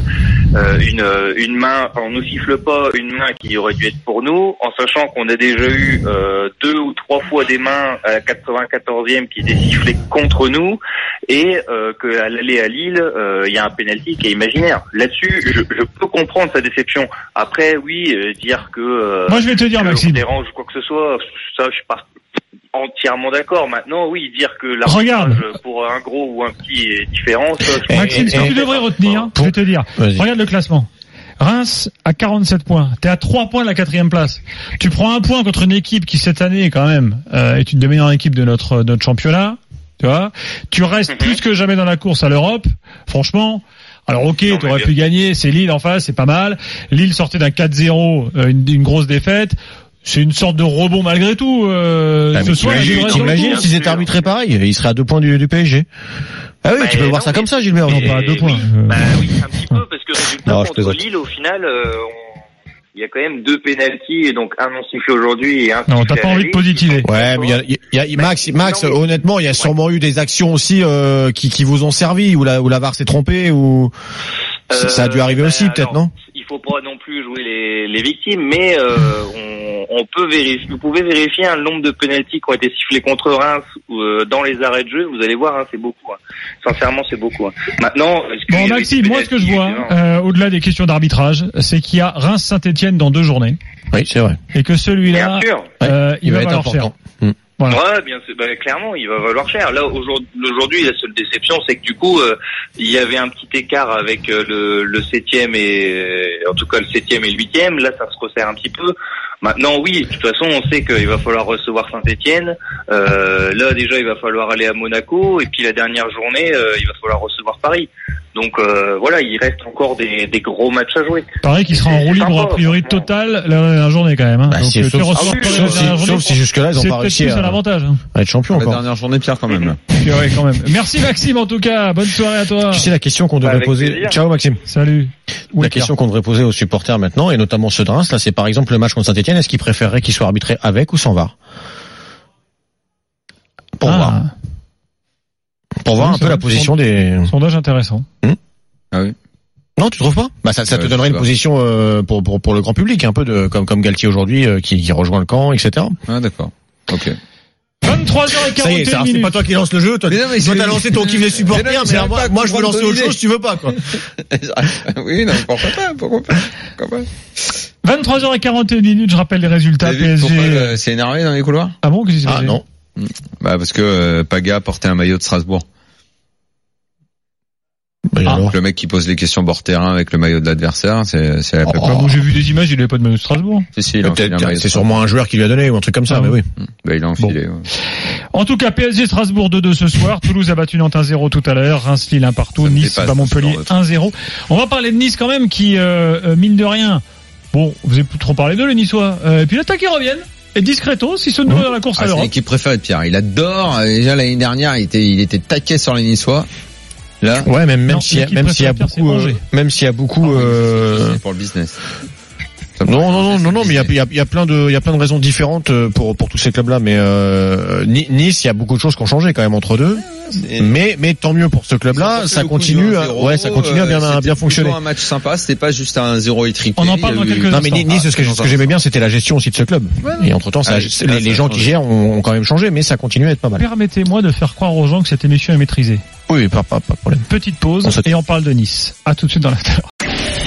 une une main, enfin, on nous siffle pas une main qui aurait dû être pour nous, en sachant qu'on a déjà eu euh, deux ou trois fois des mains Saint-Germain à la quatre-vingt-quatorzième qui était sifflé contre nous et euh, qu'à l'aller à Lille, il euh, y a un penalty qui est imaginaire. Là-dessus, je, je peux comprendre sa déception. Après, oui, euh, dire que euh, moi je vais te dire, Maxime, on dérange ou quoi que ce soit, ça je suis pas entièrement d'accord. Maintenant, oui, dire que la regarde pour un gros ou un petit est différent. Ça, je Maxime, ce que tu devrais retenir, je vais te dire, vas-y. Regarde le classement. Reims à quarante-sept points. T'es à trois points de la quatrième place. Tu prends un point contre une équipe qui cette année quand même euh, est une des meilleures équipes de notre de notre championnat. Tu vois. Tu restes mm-hmm. plus que jamais dans la course à l'Europe. Franchement. Alors ok, tu aurais pu gagner. C'est Lille en face, c'est pas mal. Lille sortait d'un quatre zéro, euh, une, une grosse défaite. C'est une sorte de rebond malgré tout. Euh, ah, ce soir, t'imagines s'ils étaient arbitrés pareil, ils seraient à deux points du, du P S G. Ah oui, bah, tu peux voir ça comme ça, Gilbert. Non, pas à deux points. Oui. Bah oui, un petit peu, parce que résultat non, contre Lille, au final, euh, on... il y a quand même deux pénaltys, et donc un non sifflé aujourd'hui et un sifflé. Non, t'as pas envie de positiver. Ouais, mais il y a, il y a, il y a Max, Max, non, mais... honnêtement, il y a sûrement ouais. eu des actions aussi euh, qui, qui vous ont servi, où la, où la V A R s'est trompée, ou euh, ça a dû arriver bah, aussi, peut-être, alors, non? Il faut pas non plus jouer les, les victimes, mais euh, on, on peut vérifier. Vous pouvez vérifier un nombre de pénaltys qui ont été sifflés contre Reims euh, dans les arrêts de jeu. Vous allez voir, hein, c'est beaucoup. Hein. Sincèrement, c'est beaucoup. Hein. Maintenant, bon, Maxime, moi, ce que je vois, euh, au-delà des questions d'arbitrage, c'est qu'il y a Reims-Saint-Etienne dans deux journées. Oui, c'est vrai. Et que celui-là, euh, il, il va, va valoir cher. Mmh. Voilà. Ouais, bien sûr, bah, clairement, il va valoir cher. Là, aujourd'hui, aujourd'hui, la seule déception, c'est que du coup, euh, il y avait un petit écart avec euh, le, le septième et, en tout cas, le septième et le huitième. Là, ça se resserre un petit peu. Maintenant, oui, de toute façon, on sait qu'il va falloir recevoir Saint-Etienne. Euh, là, déjà, il va falloir aller à Monaco. Et puis, la dernière journée, euh, il va falloir recevoir Paris. Donc, euh, voilà, il reste encore des, des gros matchs à jouer. Pareil qui sera en roue libre, a priori, totale la dernière journée, quand même. Hein. Bah, donc, si, sauf, sauf, ah, sauf, si, sauf si jusque-là, ils ont pas réussi à, un avantage, hein. à être champion. La dernière journée, Pierre, quand même. Là. Ouais, quand même. Merci, Maxime, en tout cas. Bonne soirée à toi. Tu sais, la question qu'on devrait bah, poser... Plaisir. Ciao, Maxime. Salut. La question qu'on devrait poser aux supporters maintenant, et notamment ceux de Reims, là, c'est par exemple le match contre Saint-Etienne, est-ce qu'ils préféreraient qu'il soit arbitré avec ou sans V A R? Pour ah. voir. Pour oui, voir un peu la position des... Sondage intéressant. Hum ah oui. Non, tu trouves pas? Bah ça, ça te euh, donnerait une position euh, pour, pour pour le grand public, un peu de comme comme Galtier aujourd'hui euh, qui, qui rejoint le camp, et cetera. Ah d'accord. Ok. vingt-trois heures quarante minutes. C'est pas toi qui lance le jeu, toi. Mais non, mais toi t'as lancé ton kiff des supporters, mais, mais, mais moi, moi je veux lancer autre chose, tu veux pas quoi. Oui, non, pourquoi pas, pourquoi pas, pourquoi pas. vingt-trois heures quarante et une minutes, je rappelle les résultats. P S G. Pourquoi, euh, c'est énervé dans les couloirs? Ah bon, qu'est-ce qui s'est passé? Ah non. Bah parce que euh, Paga portait un maillot de Strasbourg. Ah. Le mec qui pose les questions bord terrain avec le maillot de l'adversaire, c'est c'est la oh, oh, bon, j'ai vu des images, il avait pas de maillot de Strasbourg. Si, si, il a c'est sûrement un joueur qui lui a donné ou un truc comme ça, ah, mais oui. Bah, il a enfilé. Bon. Ouais. En tout cas, P S G Strasbourg deux deux ce soir. Toulouse a battu Nantes un zéro tout à l'heure. Reims Lille un partout. Nice bat Montpellier un zéro. On va parler de Nice quand même qui, euh, mine de rien, bon, vous avez plus trop parlé d'eux les Niçois. Euh, et puis l'attaque ils reviennent. Et discretos, ils se nourrissent mmh. dans la course ah, à l'Europe. C'est l'équipe préférée de Pierre. Il adore. Déjà l'année dernière, il était, il était taquet sur les Niçois. Là. Ouais, même même s'il y a même s'il y a beaucoup euh, même s'il y a beaucoup euh, pour le business. Non non non non non mais il y a il y a, il y a plein de il y a plein de raisons différentes pour pour tous ces clubs là mais euh, Nice il y a beaucoup de choses qui ont changé quand même entre deux. Mais mais tant mieux pour ce club là, ça continue à, ouais, ça continue à bien à bien fonctionner. Un match sympa, c'était pas juste un zéro étriqué. On en parle dans quelques instants. Non mais Nice ce que ce que j'aimais bien c'était la gestion aussi de ce club. Et entre-temps ça les, les gens qui gèrent ont, ont quand même changé mais ça continue à être pas mal. Permettez-moi de faire croire aux gens que cette émission est maîtrisée. Oui, pas, pas, pas de problème. Petite pause on et on parle de Nice. À tout de suite dans l'after. R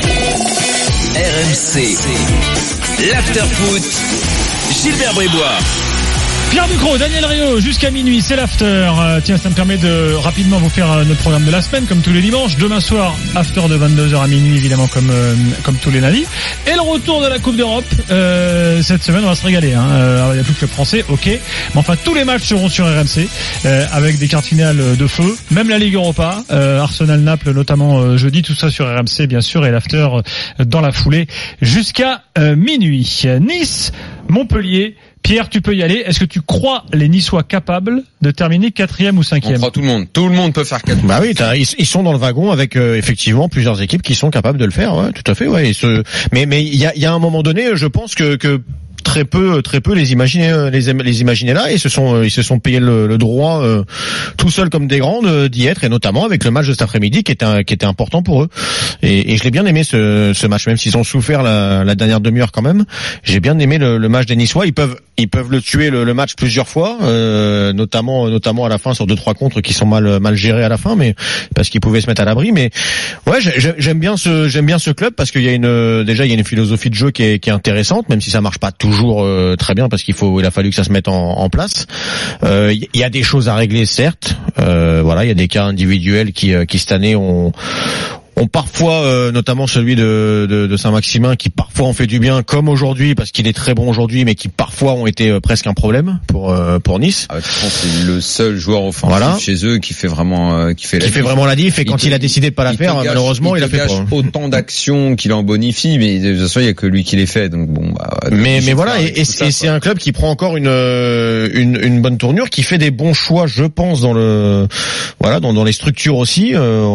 M C, l'after foot, Gilbert Brébois. Pierre Ducrot, Daniel Rieu, jusqu'à minuit, c'est l'after. Euh, tiens, ça me permet de rapidement vous faire euh, notre programme de la semaine, comme tous les dimanches. Demain soir, after de vingt-deux heures à minuit, évidemment, comme euh, comme tous les lundis. Et le retour de la Coupe d'Europe. Euh, cette semaine, on va se régaler. Hein. Euh, il n'y a plus que le français, ok. Mais enfin, tous les matchs seront sur R M C, euh, avec des quarts finales de feu. Même la Ligue Europa, euh, Arsenal-Naples, notamment euh, jeudi, tout ça sur R M C, bien sûr, et l'after euh, dans la foulée, jusqu'à euh, minuit. Nice, Montpellier. Pierre, tu peux y aller. Est-ce que tu crois les Niçois capables de terminer quatrième ou cinquième? On croit tout le monde. Tout le monde peut faire quatrième. Bah oui, ils sont dans le wagon avec euh, effectivement plusieurs équipes qui sont capables de le faire. Ouais, tout à fait. Ouais. Et ce... Mais mais il y a, y a un moment donné, je pense que que très peu, très peu les imaginer, les, les imaginer là, et se sont, ils se sont payé le, le droit euh, tout seuls comme des grands d'y être, et notamment avec le match de cet après-midi qui était, qui était important pour eux. Et, et je l'ai bien aimé ce, ce match, même s'ils ont souffert la, la dernière demi-heure quand même. J'ai bien aimé le, le match des Niçois. Ils peuvent, ils peuvent le tuer le, le match plusieurs fois, euh, notamment, notamment à la fin sur deux trois contres qui sont mal, mal gérés à la fin, mais parce qu'ils pouvaient se mettre à l'abri. Mais ouais, j'aime bien ce, j'aime bien ce club parce qu'il y a une, déjà il y a une philosophie de jeu qui est, qui est intéressante, même si ça marche pas toujours euh, très bien parce qu'il faut, il a fallu que ça se mette en, en place. Il euh, y, y a des choses à régler, certes. Euh, voilà, il y a des cas individuels qui, qui cette année ont ont parfois, euh, notamment celui de, de, de Saint-Maximin, qui parfois ont fait du bien, comme aujourd'hui, parce qu'il est très bon aujourd'hui, mais qui parfois ont été euh, presque un problème pour euh, pour Nice. Ah, je pense que c'est le seul joueur offensif voilà. chez eux qui fait vraiment euh, qui fait la qui fait vraiment la diff. Et quand il, il a décidé de pas la faire, dégage, malheureusement, il, il a fait pas. Autant d'actions qu'il en bonifie, mais de toute façon, il y a que lui qui les fait. Donc bon, bah. Mais mais voilà, et, et, ça, et c'est un club qui prend encore une une une bonne tournure, qui fait des bons choix, je pense, dans le voilà, dans dans les structures aussi.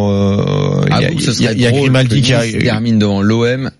Euh, ah, il y a, ce serait il y a Grimaldi qui a... termine devant l'O M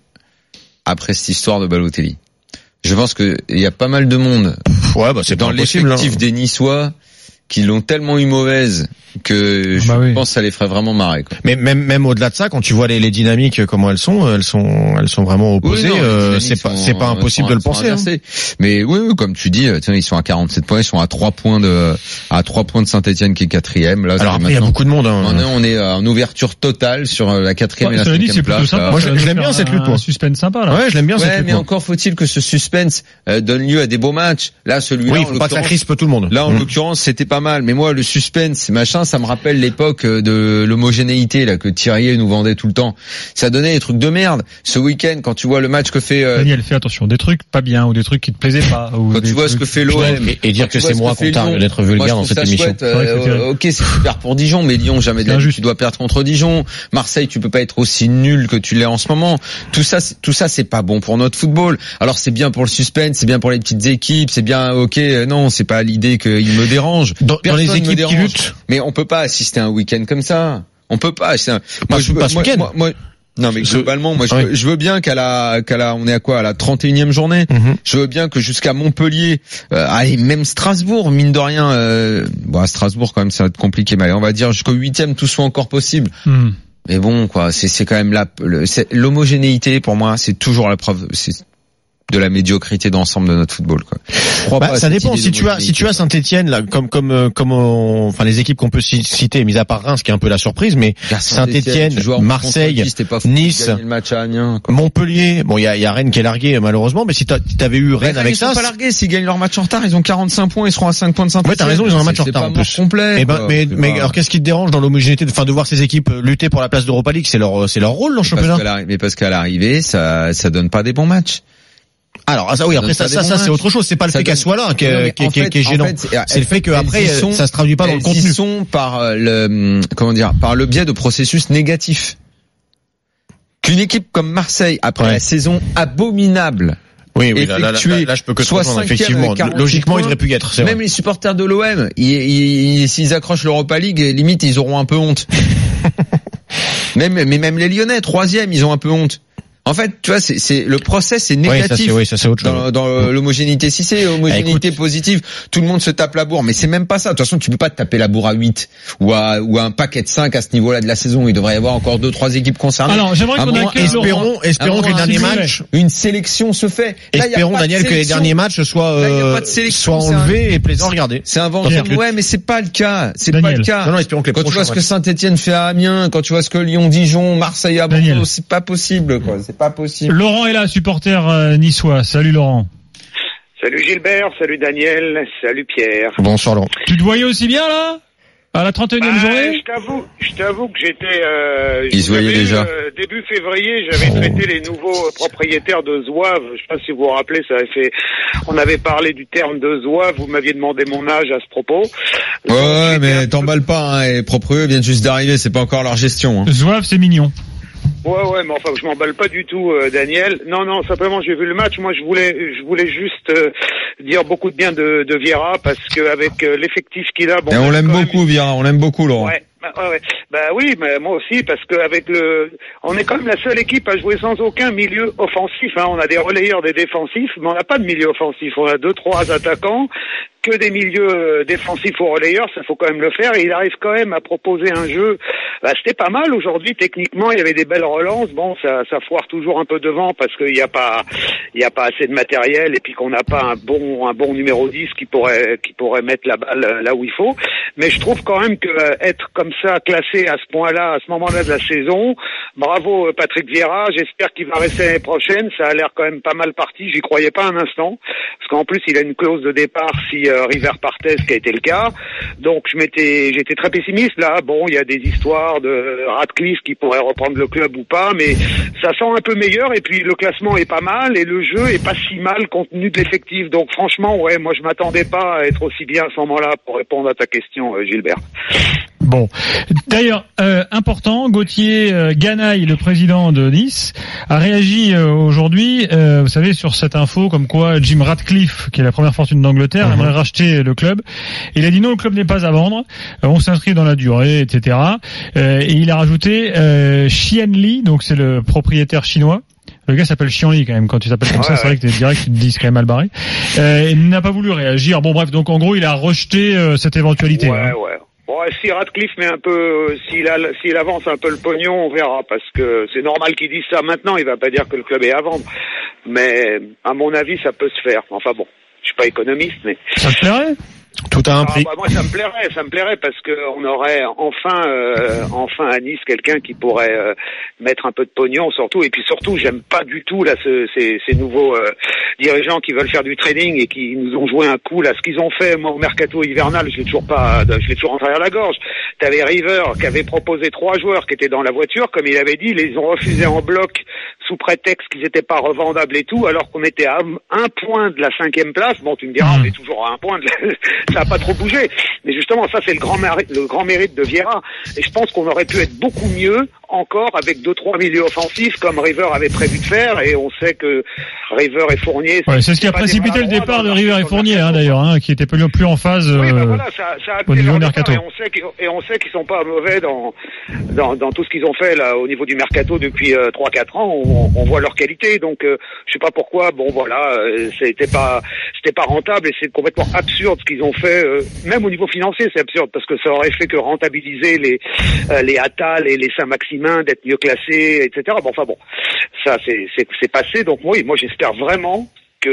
après cette histoire de Balotelli. Je pense que il y a pas mal de monde ouais, bah c'est dans l'effectif hein. des Niçois qui l'ont tellement eu mauvaise que je bah oui. pense que ça les ferait vraiment marrer, quoi. Mais même même au-delà de ça, quand tu vois les, les dynamiques comment elles sont, elles sont elles sont vraiment opposées. Oui, non, euh, c'est pas c'est pas impossible de le penser. Hein. Mais oui, oui, comme tu dis, tiens, ils sont à quarante-sept points, ils sont à trois points de à trois points de Saint-Etienne qui est quatrième. Là, alors après il y a beaucoup de monde. Hein. On est on est en ouverture totale sur la quatrième ouais, et la cinquième place. Sympa, moi je, je l'aime bien cette lutte. Un suspense sympa là. Ouais, je l'aime bien ouais, cette lutte. Mais encore faut-il que ce suspense euh, donne lieu à des beaux matchs. Là, celui-là, oui, il faut pas que ça crispe tout le monde. Là, en l'occurrence, c'était pas mal. Mais moi, le suspense, machin, ça me rappelle l'époque de l'homogénéité là que Thierry nous vendait tout le temps. Ça donnait des trucs de merde. Ce week-end, quand tu vois le match que fait euh... Daniel, fais attention, des trucs pas bien ou des trucs qui te plaisaient pas. Ou quand tu vois ce que fait l'O M et, et dire que c'est moi qu'on targue d'être vulgaire dans cette émission. Euh, ok, c'est super pour Dijon, mais Lyon jamais de la vie tu dois perdre contre Dijon. Marseille, tu peux pas être aussi nul que tu l'es en ce moment. Tout ça, tout ça, c'est pas bon pour notre football. Alors c'est bien pour le suspense, c'est bien pour les petites équipes, c'est bien. Ok, non, c'est pas l'idée qu'il me dérange. Dans, dans les équipes qui luttent, mais on peut pas assister à un week-end comme ça. On peut pas. C'est un... Moi, je veux pas ce week-end. Moi, moi, non, mais globalement, moi, je, oui. veux, je veux bien qu'à la, qu'à la, on est à quoi, à la trente et unième journée. Mm-hmm. Je veux bien que jusqu'à Montpellier, euh, allez, même Strasbourg, mine de rien, euh, bon, à Strasbourg, quand même, ça va être compliqué, mais allez, on va dire jusqu'au huitième, tout soit encore possible. Mm. Mais bon, quoi, c'est, c'est quand même la, le, c'est, l'homogénéité, pour moi, c'est toujours la preuve, c'est, de la médiocrité d'ensemble de notre football, quoi. Bah, ça dépend. Si tu as, si tu as Saint-Etienne, là, comme, comme, comme, on, enfin, les équipes qu'on peut citer, mis à part Reims, qui est un peu la surprise, mais Saint-Etienne, Marseille, Nice, Montpellier. Bon, il y a, il y a Rennes qui est largué, malheureusement, mais si t'avais eu Rennes avec ça. Ils sont pas largués. S'ils gagnent leur match en retard, ils ont quarante-cinq points, ils seront à cinq points de Saint-Etienne. Ouais, t'as raison, ils ont un match en retard en plus. Complet. Et ben, mais, mais, alors, qu'est-ce qui te dérange dans l'homogénéité, enfin, de voir ces équipes lutter pour la place d'Europa League? C'est leur, c'est leur rôle dans le championnat. Mais parce qu'à l'arrivée, ça, ça donne pas des bons matchs. Alors ça oui, après ça ça, ça c'est autre chose, c'est pas le ça fait qu'elle soit là qui est, qui, fait, qui est gênant, fait, c'est le fait qu'après ça se traduit pas dans le contenu. Ils sont par le comment dire, par le biais de processus négatifs. Qu'une équipe comme Marseille après ouais. la saison abominable oui, oui, là, là, là, là, je peux que te comprendre, effectivement. Logiquement, ils devraient plus y être, c'est Même vrai. les supporters de l'O M, ils, ils, s'ils accrochent l'Europa League, limite, ils auront un peu honte. même, mais même les Lyonnais, troisième, ils ont un peu honte. En fait, tu vois, c'est, c'est le process est négatif oui, ça, c'est, oui, ça, c'est autre chose. Dans, dans l'homogénéité. Si c'est homogénéité ah, positive, tout le monde se tape la bourre. Mais c'est même pas ça. De toute façon, tu peux pas te taper la bourre à huit ou à ou à un paquet de cinq à ce niveau-là de la saison. Il devrait y avoir encore deux, trois équipes concernées. Alors, j'aimerais qu'on moment, espérons, espérons que les derniers matchs, une sélection se fait. Là, espérons, Daniel, que les derniers matchs soient euh, soient enlevés et plaisant à regarder. C'est un vent. Ouais, mais c'est pas le cas. C'est pas le cas. Non, non, espérons que les quand tu vois ce que Saint-Etienne fait à Amiens, quand tu vois ce que Lyon, Dijon, Marseille à Bordeaux, c'est pas possible, quoi. C'est pas possible. Laurent est là, supporter euh, niçois. Salut Laurent. Salut Gilbert, salut Daniel, salut Pierre. Bonsoir Laurent. Tu te voyais aussi bien là à la trente et unième bah, journée? Je t'avoue, je t'avoue que j'étais. Euh, Ils se voyaient déjà. Euh, début février, j'avais oh. traité les nouveaux propriétaires de Zouave. Je sais pas si vous vous rappelez, ça avait fait. On avait parlé du terme de Zouave. Vous m'aviez demandé mon âge à ce propos. Ouais, ouais mais t'emballes pas. Hein, et Proprieux viennent juste d'arriver. C'est pas encore leur gestion. Hein. Zouave, c'est mignon. Ouais, ouais, mais enfin, je m'emballe pas du tout, euh, Daniel. Non, non, simplement, j'ai vu le match. Moi, je voulais, je voulais juste euh, dire beaucoup de bien de, de Vieira parce que avec euh, l'effectif qu'il a, bon, et on l'aime beaucoup, même... Vieira. On l'aime beaucoup, Laurent. Ouais. Bah, ouais, ouais. Bah oui, mais moi aussi, parce que avec le, on est quand même la seule équipe à jouer sans aucun milieu offensif. Hein. On a des relayeurs, des défensifs, mais on n'a pas de milieu offensif. On a deux, trois attaquants, que des milieux défensifs ou relayeurs. Ça faut quand même le faire. Et il arrive quand même à proposer un jeu. Bah, c'était pas mal aujourd'hui. Techniquement, il y avait des belles relances. Bon, ça, ça foire toujours un peu devant parce qu'il n'y a pas, il y a pas assez de matériel et puis qu'on n'a pas un bon, un bon numéro dix qui pourrait, qui pourrait mettre la balle là où il faut. Mais je trouve quand même que euh, être comme ça classé à ce point-là, à ce moment-là de la saison, bravo euh, Patrick Vieira. J'espère qu'il va rester l'année prochaine. Ça a l'air quand même pas mal parti. J'y croyais pas un instant parce qu'en plus il a une clause de départ si euh, River partait, ce qui a été le cas. Donc je m'étais, j'étais très pessimiste là. Bon, il y a des histoires de Ratcliffe qui pourrait reprendre le club ou pas, mais ça sent un peu meilleur. Et puis le classement est pas mal et le jeu est pas si mal compte tenu de l'effectif. Donc franchement, ouais, moi je m'attendais pas à être aussi bien à ce moment-là pour répondre à ta question, euh, Gilbert. Bon. D'ailleurs, euh, important, Gauthier euh, Ganaï, le président de Nice, a réagi euh, aujourd'hui, euh, vous savez, sur cette info comme quoi Jim Ratcliffe, qui est la première fortune d'Angleterre, mm-hmm. aimerait racheter le club. Il a dit non, le club n'est pas à vendre, euh, on s'inscrit dans la durée, et cetera. Euh, et il a rajouté euh, Xian Li, donc c'est le propriétaire chinois. Le gars s'appelle Xianli quand même. Quand tu t'appelles comme ouais, ça, c'est vrai que t'es direct, tu te dis c'est quand même mal barré. Euh, il n'a pas voulu réagir. Bon bref, donc en gros, il a rejeté euh, cette éventualité. Ouais, hein. ouais. Bon, si Ratcliffe met un peu, s'il, a, s'il avance un peu le pognon, on verra, parce que c'est normal qu'il dise ça maintenant. Il va pas dire que le club est à vendre, mais à mon avis, ça peut se faire. Enfin bon, je suis pas économiste, mais ça te plairait? Tout a un prix. Ah, bah, moi, ça me plairait, ça me plairait parce que on aurait enfin, euh, enfin à Nice quelqu'un qui pourrait euh, mettre un peu de pognon, surtout. Et puis surtout, j'aime pas du tout là ce, ces, ces nouveaux euh, dirigeants qui veulent faire du trading et qui nous ont joué un coup là. Ce qu'ils ont fait, moi, au mercato hivernal, je l'ai toujours pas, je l'ai toujours en travers la gorge. T'avais River qui avait proposé trois joueurs qui étaient dans la voiture, comme il avait dit, ils les ont refusés en bloc sous prétexte qu'ils n'étaient pas revendables et tout, alors qu'on était à un point de la cinquième place. Bon, tu me diras, on est toujours à un point de la... ça n'a pas trop bougé. Mais justement, ça, c'est le grand, mari... le grand mérite de Vieira. Et je pense qu'on aurait pu être beaucoup mieux encore avec deux, trois milieux offensifs comme River avait prévu de faire. Et on sait que River et Fournier... Ouais, c'est ce qui a précipité le départ de River et Fournier, hein, d'ailleurs, hein, qui était plus, plus en phase euh, oui, ben voilà, ça, ça a au niveau mercato. Et on sait qu'ils, et on sait qu'ils sont pas mauvais dans, dans, dans tout ce qu'ils ont fait là au niveau du mercato depuis euh, trois quatre ans. On, on voit leur qualité. Donc, euh, je sais pas pourquoi. Bon, voilà, euh, c'était pas, c'était pas rentable et c'est complètement absurde ce qu'ils ont fait. Euh, même au niveau financier, c'est absurde parce que ça aurait fait que rentabiliser les euh, les Attal et les Saint-Maximin, d'être mieux classés, et cetera. Bon, enfin bon, ça c'est c'est, c'est passé. Donc oui, moi j'espère vraiment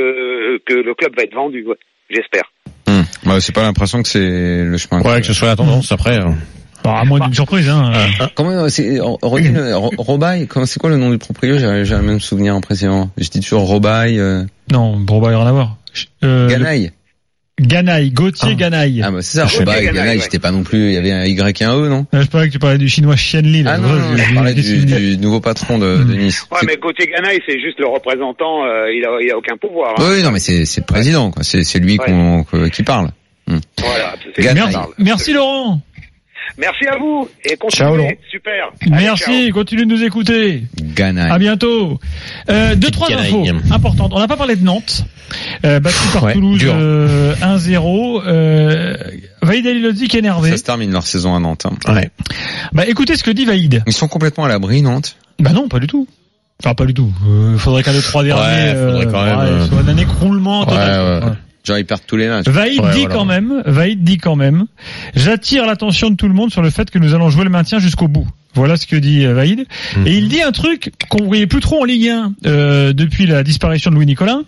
que que le club va être vendu. Ouais, j'espère. Hum. Ouais, c'est pas l'impression que c'est le chemin. Ouais, que ce soit la tendance après. Euh... Bon, à moins d'une surprise, hein. Euh, comment c'est Rodin, Robaille, comment c'est quoi le nom du propriétaire? J'ai, j'ai le même souvenir en précédent. Je dis toujours Robaille. Euh... Non, Robaille rien à voir. Euh, Ganaï. Ganaï, Gauthier ah. Ganaï. Ah bah c'est ça, Robaille, Ganaï, Ganaï ouais. C'était pas non plus, il y avait un Y et un E, non? Je parlais que tu parlais du chinois Xianli. Ah non, non, je parlais du, du nouveau patron de, de Nice. Ouais, mais Gauthier Ganaï, c'est juste le représentant, euh, il a, il a aucun pouvoir. Hein. Oui, non, mais c'est, c'est le président, quoi. C'est, c'est lui ouais. qu'on, qui parle. Hum. Voilà. C'est Merci, merci Laurent. Merci à vous et continuez. Ciao, super. Merci, Allez, continuez de nous écouter. Ganaï. À bientôt. Euh, deux, trois Ganaï. infos importantes. On n'a pas parlé de Nantes, euh, battu par ouais, Toulouse euh, un zéro. Euh, Vaïd Halilhodžić est énervé. Ça se termine leur saison à Nantes. Hein. Ouais. Bah écoutez ce que dit Vaïd. Ils sont complètement à l'abri, Nantes. Bah non, pas du tout. Enfin, pas du tout. Il euh, faudrait qu'un des trois derniers ouais, faudrait quand euh, même, ouais, soit un écroulement total. Ouais, ouais. Ouais. Genre ils perdent tous les matchs. Vaïd ouais, dit voilà. quand même, Vaïd dit quand même, j'attire l'attention de tout le monde sur le fait que nous allons jouer le maintien jusqu'au bout. Voilà ce que dit Vaïd. Mmh. Et il dit un truc qu'on voyait plus trop en Ligue un euh, depuis la disparition de Louis Nicolin.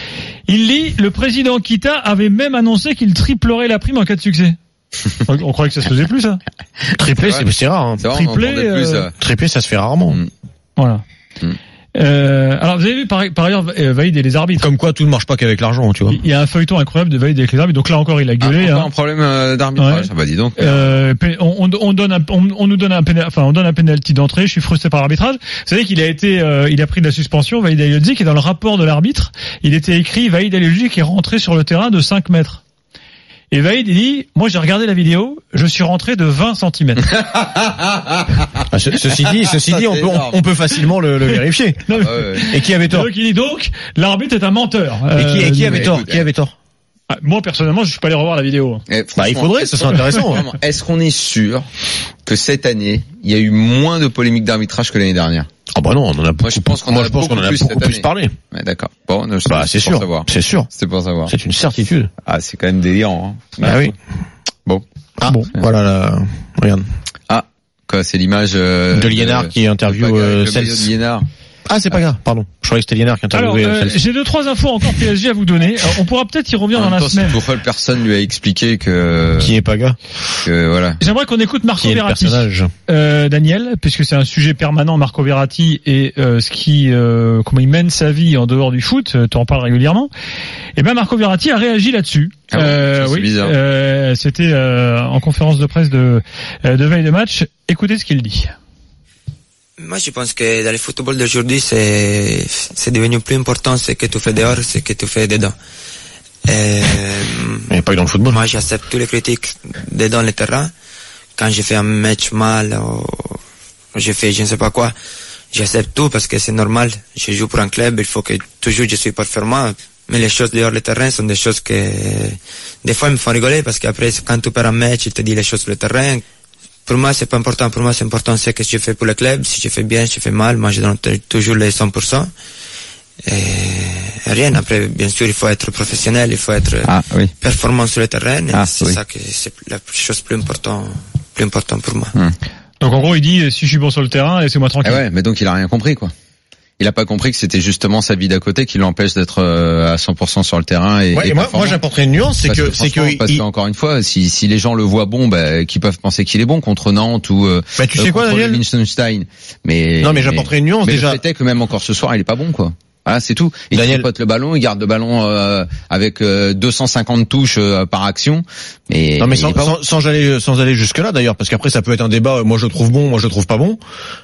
Il dit, le président Kita avait même annoncé qu'il triplerait la prime en cas de succès. On croyait que ça se faisait plus, ça. Triplé, c'est, c'est rare. Hein. C'est vrai, triplé, plus, euh... triplé, ça se fait rarement. Mmh. Voilà. Mmh. Euh, alors vous avez vu par, par ailleurs Vaïd et les arbitres. Comme quoi tout ne marche pas qu'avec l'argent, tu vois. Il y a un feuilleton incroyable de Vaïd avec les arbitres. Donc là encore il a gueulé. Ah, hein. un problème euh, d'arbitrage. Ouais. Bah dis donc. Euh, on, on donne un, on, on nous donne un pénal, enfin on donne un penalty d'entrée. Je suis frustré par l'arbitrage. Vous savez qu'il a été, euh, il a pris de la suspension. Vaïd Halilhodžić, et dans le rapport de l'arbitre, il était écrit Vaïd Halilhodžić est rentré sur le terrain de cinq mètres. Et Vaïd, il dit, moi j'ai regardé la vidéo, je suis rentré de vingt centimètres. ah, ce, ceci dit, ceci dit, on peut, on, on peut facilement le, le vérifier. Non, mais, ah ouais. Et qui avait tort? Donc il dit donc, l'arbitre est un menteur. Et qui, et qui avait tort? Qui avait tort? Ah, moi personnellement, je suis pas allé revoir la vidéo. Bah, il faudrait, ce serait intéressant. Vraiment, est-ce qu'on est sûr que cette année, il y a eu moins de polémiques d'arbitrage que l'année dernière? Ah bah non, on en a beaucoup. Moi, je pense qu'on moi, en a je pense beaucoup qu'on en a plus, beaucoup cette plus année. parlé. Ouais, d'accord. Bon, non, bah, c'est sûr. C'est sûr. C'était pour savoir. C'est une certitude. Ah, c'est quand même délirant, hein. Bah oui. Bon. Ah, bon. Voilà, là. Regarde. Ah. Quoi, c'est l'image, euh, de Liénard qui interviewe, euh, Cels. Ah, c'est pas grave, pardon. Je croyais que c'était Liénard qui interviewait. Alors, euh, j'ai deux, trois infos encore P S G à vous donner. Alors, on pourra peut-être y revenir dans la temps, semaine. Tourelle, personne lui a expliqué que... Qui est Paga? Que, voilà. J'aimerais qu'on écoute Marco qui est Verratti. Le personnage. Euh, Daniel, puisque c'est un sujet permanent, Marco Verratti, et, euh, ce qui, euh, comment il mène sa vie en dehors du foot, tu en parles régulièrement. Et ben, Marco Verratti a réagi là-dessus. Ah bon, euh, c'est oui, bizarre. euh, c'était, euh, en conférence de presse de, de veille de match. Écoutez ce qu'il dit. Moi, je pense que dans le football d'aujourd'hui, c'est, c'est devenu plus important ce que tu fais dehors, ce que tu fais dedans. Et, Mais pas que dans le football. Moi, j'accepte toutes les critiques dedans le terrain. Quand je fais un match mal, ou je fais je ne sais pas quoi, j'accepte tout parce que c'est normal. Je joue pour un club, il faut que toujours je suis performant. Mais les choses dehors le terrain sont des choses que, des fois, me font rigoler parce qu'après, quand tu perds un match, il te dit les choses sur le terrain. Pour moi, c'est pas important. Pour moi, c'est important ce que je fais pour le club. Si je fais bien, je fais mal. Moi, je donne toujours les cent pour cent. Et rien. Après, bien sûr, il faut être professionnel, il faut être ah, oui. performant sur le terrain. Et ah, c'est oui. ça que c'est la chose plus importante, plus importante pour moi. Hum. Donc, en gros, il dit, si je suis bon sur le terrain, laissez-moi tranquille. Eh ouais, mais donc il a rien compris, quoi. Il a pas compris que c'était justement sa vie d'à côté qui l'empêche d'être à cent pour cent sur le terrain. Et, ouais, et et moi, moi j'apporterai une nuance, c'est parce que, que c'est que, parce il... que encore une fois, si, si les gens le voient bon, bah, qu'ils peuvent penser qu'il est bon contre Nantes ou euh, bah, tu sais quoi, Daniel Liechtenstein. Mais non, mais j'apporterai une nuance mais déjà. Le fait est que même encore ce soir, il est pas bon, quoi. Voilà, c'est tout. Il Daniel... tripote le ballon, il garde le ballon euh, avec euh, deux cent cinquante touches euh, par action. Mais non, mais sans, sans, sans aller, sans aller jusque là d'ailleurs, parce qu'après ça peut être un débat. Moi, je le trouve bon, moi, je le trouve pas bon.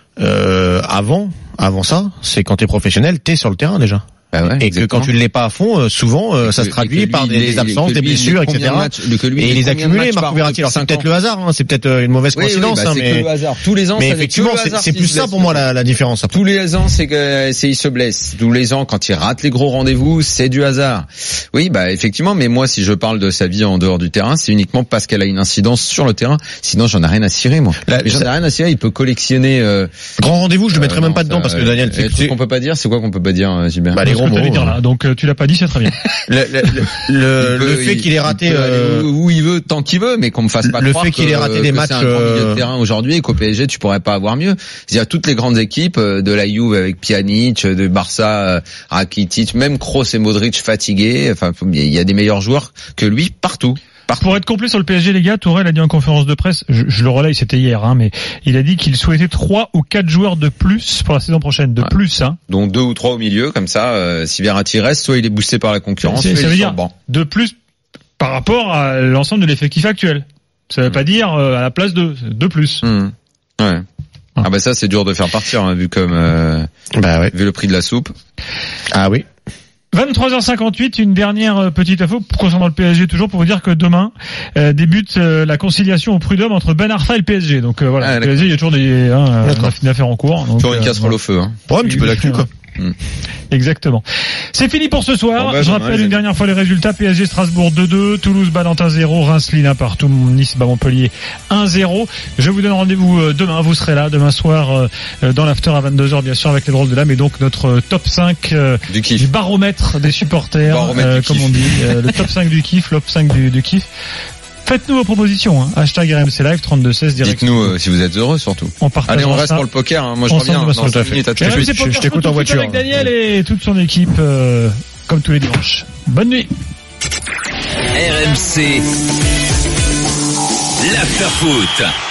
Euh, avant, avant ça, c'est quand t'es professionnel, t'es sur le terrain déjà. Bah ouais, et exactement. que quand tu ne l'es pas à fond, euh, souvent euh, ça se traduit par des, des absences, des blessures, et cetera. Matchs, le, que lui, et il les a cumulés, Marco Verratti. Alors c'est peut-être le hasard, hein, c'est peut-être une mauvaise oui, coïncidence, oui, bah, hein, c'est mais que le hasard. Tous les ans, mais ça effectivement, c'est, c'est plus ça pour moi la, la différence. Après. Tous les ans, c'est que c'est il se blesse. Tous les ans, quand il rate les gros rendez-vous, c'est du hasard. Oui, bah effectivement, mais moi, si je parle de sa vie en dehors du terrain, c'est uniquement parce qu'elle a une incidence sur le terrain. Sinon, j'en ai rien à cirer, moi. La, j'en ai rien à cirer. Il peut collectionner. Euh, grand rendez-vous, je le mettrai euh, même non, pas dedans ça, parce que Daniel, c'est ce qu'on peut pas dire. C'est quoi qu'on peut pas dire, Gilbert? Bah les gros mots. Là, donc tu l'as pas dit, c'est très bien. Le, le, le, peut, le fait il, qu'il ait raté il euh, où, où il veut tant qu'il veut, mais qu'on me fasse pas le croire fait qu'il que, ait raté des que matchs c'est un grand milieu de euh... terrain aujourd'hui et qu'au P S G tu pourrais pas avoir mieux. C'est-à-dire toutes les grandes équipes de la Juve avec Pjanic, de Barça, Rakitic, même Kroos et Modric fatigués. Enfin, il y a des meilleurs joueurs que lui partout. Pour être complet sur le P S G, les gars, Tourelle a dit en conférence de presse, je, je le relaye, c'était hier, hein, mais il a dit qu'il souhaitait trois ou quatre joueurs de plus pour la saison prochaine, de ouais. plus, hein. Donc deux ou trois au milieu, comme ça, euh, si Verratti reste, soit il est boosté par la concurrence, c'est, soit ça il veut est dire sur le banc. De plus par rapport à l'ensemble de l'effectif actuel. Ça veut mmh. pas dire euh, à la place de de plus. Mmh. Ouais. Ah bah ça c'est dur de faire partir, hein, vu comme euh, bah ouais. vu le prix de la soupe. Ah oui. vingt-trois heures cinquante-huit, une dernière petite info concernant le P S G toujours pour vous dire que demain euh, débute euh, la conciliation au prud'homme entre Ben Arfa et le P S G. Donc euh, voilà, ah, le P S G il y a toujours des hein, une affaire en cours. Donc, toujours une casserole euh, au feu. Hein. Ouais, un petit peu d'actu quoi. Mmh. Exactement. C'est fini pour ce soir. Bon, bah, je rappelle une dernière fois les résultats. P S G Strasbourg deux deux, Toulouse Balentin zéro, Reims Lille un partout, Nice bat Montpellier un zéro. Je vous donne rendez-vous demain, vous serez là demain soir dans l'after à vingt-deux heures bien sûr avec les drôles de l'âme et donc notre top cinq du, kiff. du baromètre des supporters baromètre euh, du comme kiff. on dit, euh, le top cinq du kiff, le top cinq du, du kiff. Faites-nous vos propositions, hein. Hashtag R M C Live trente-deux seize direct. Dites-nous euh, si vous êtes heureux surtout. On Allez, on reste ça. pour le poker, hein. Moi je reviens dans cinq minutes à tout de suite. Je, je t'écoute en voiture. Avec Daniel et toute son équipe, euh, comme tous les dimanches. Bonne nuit. R M C l'After Foot.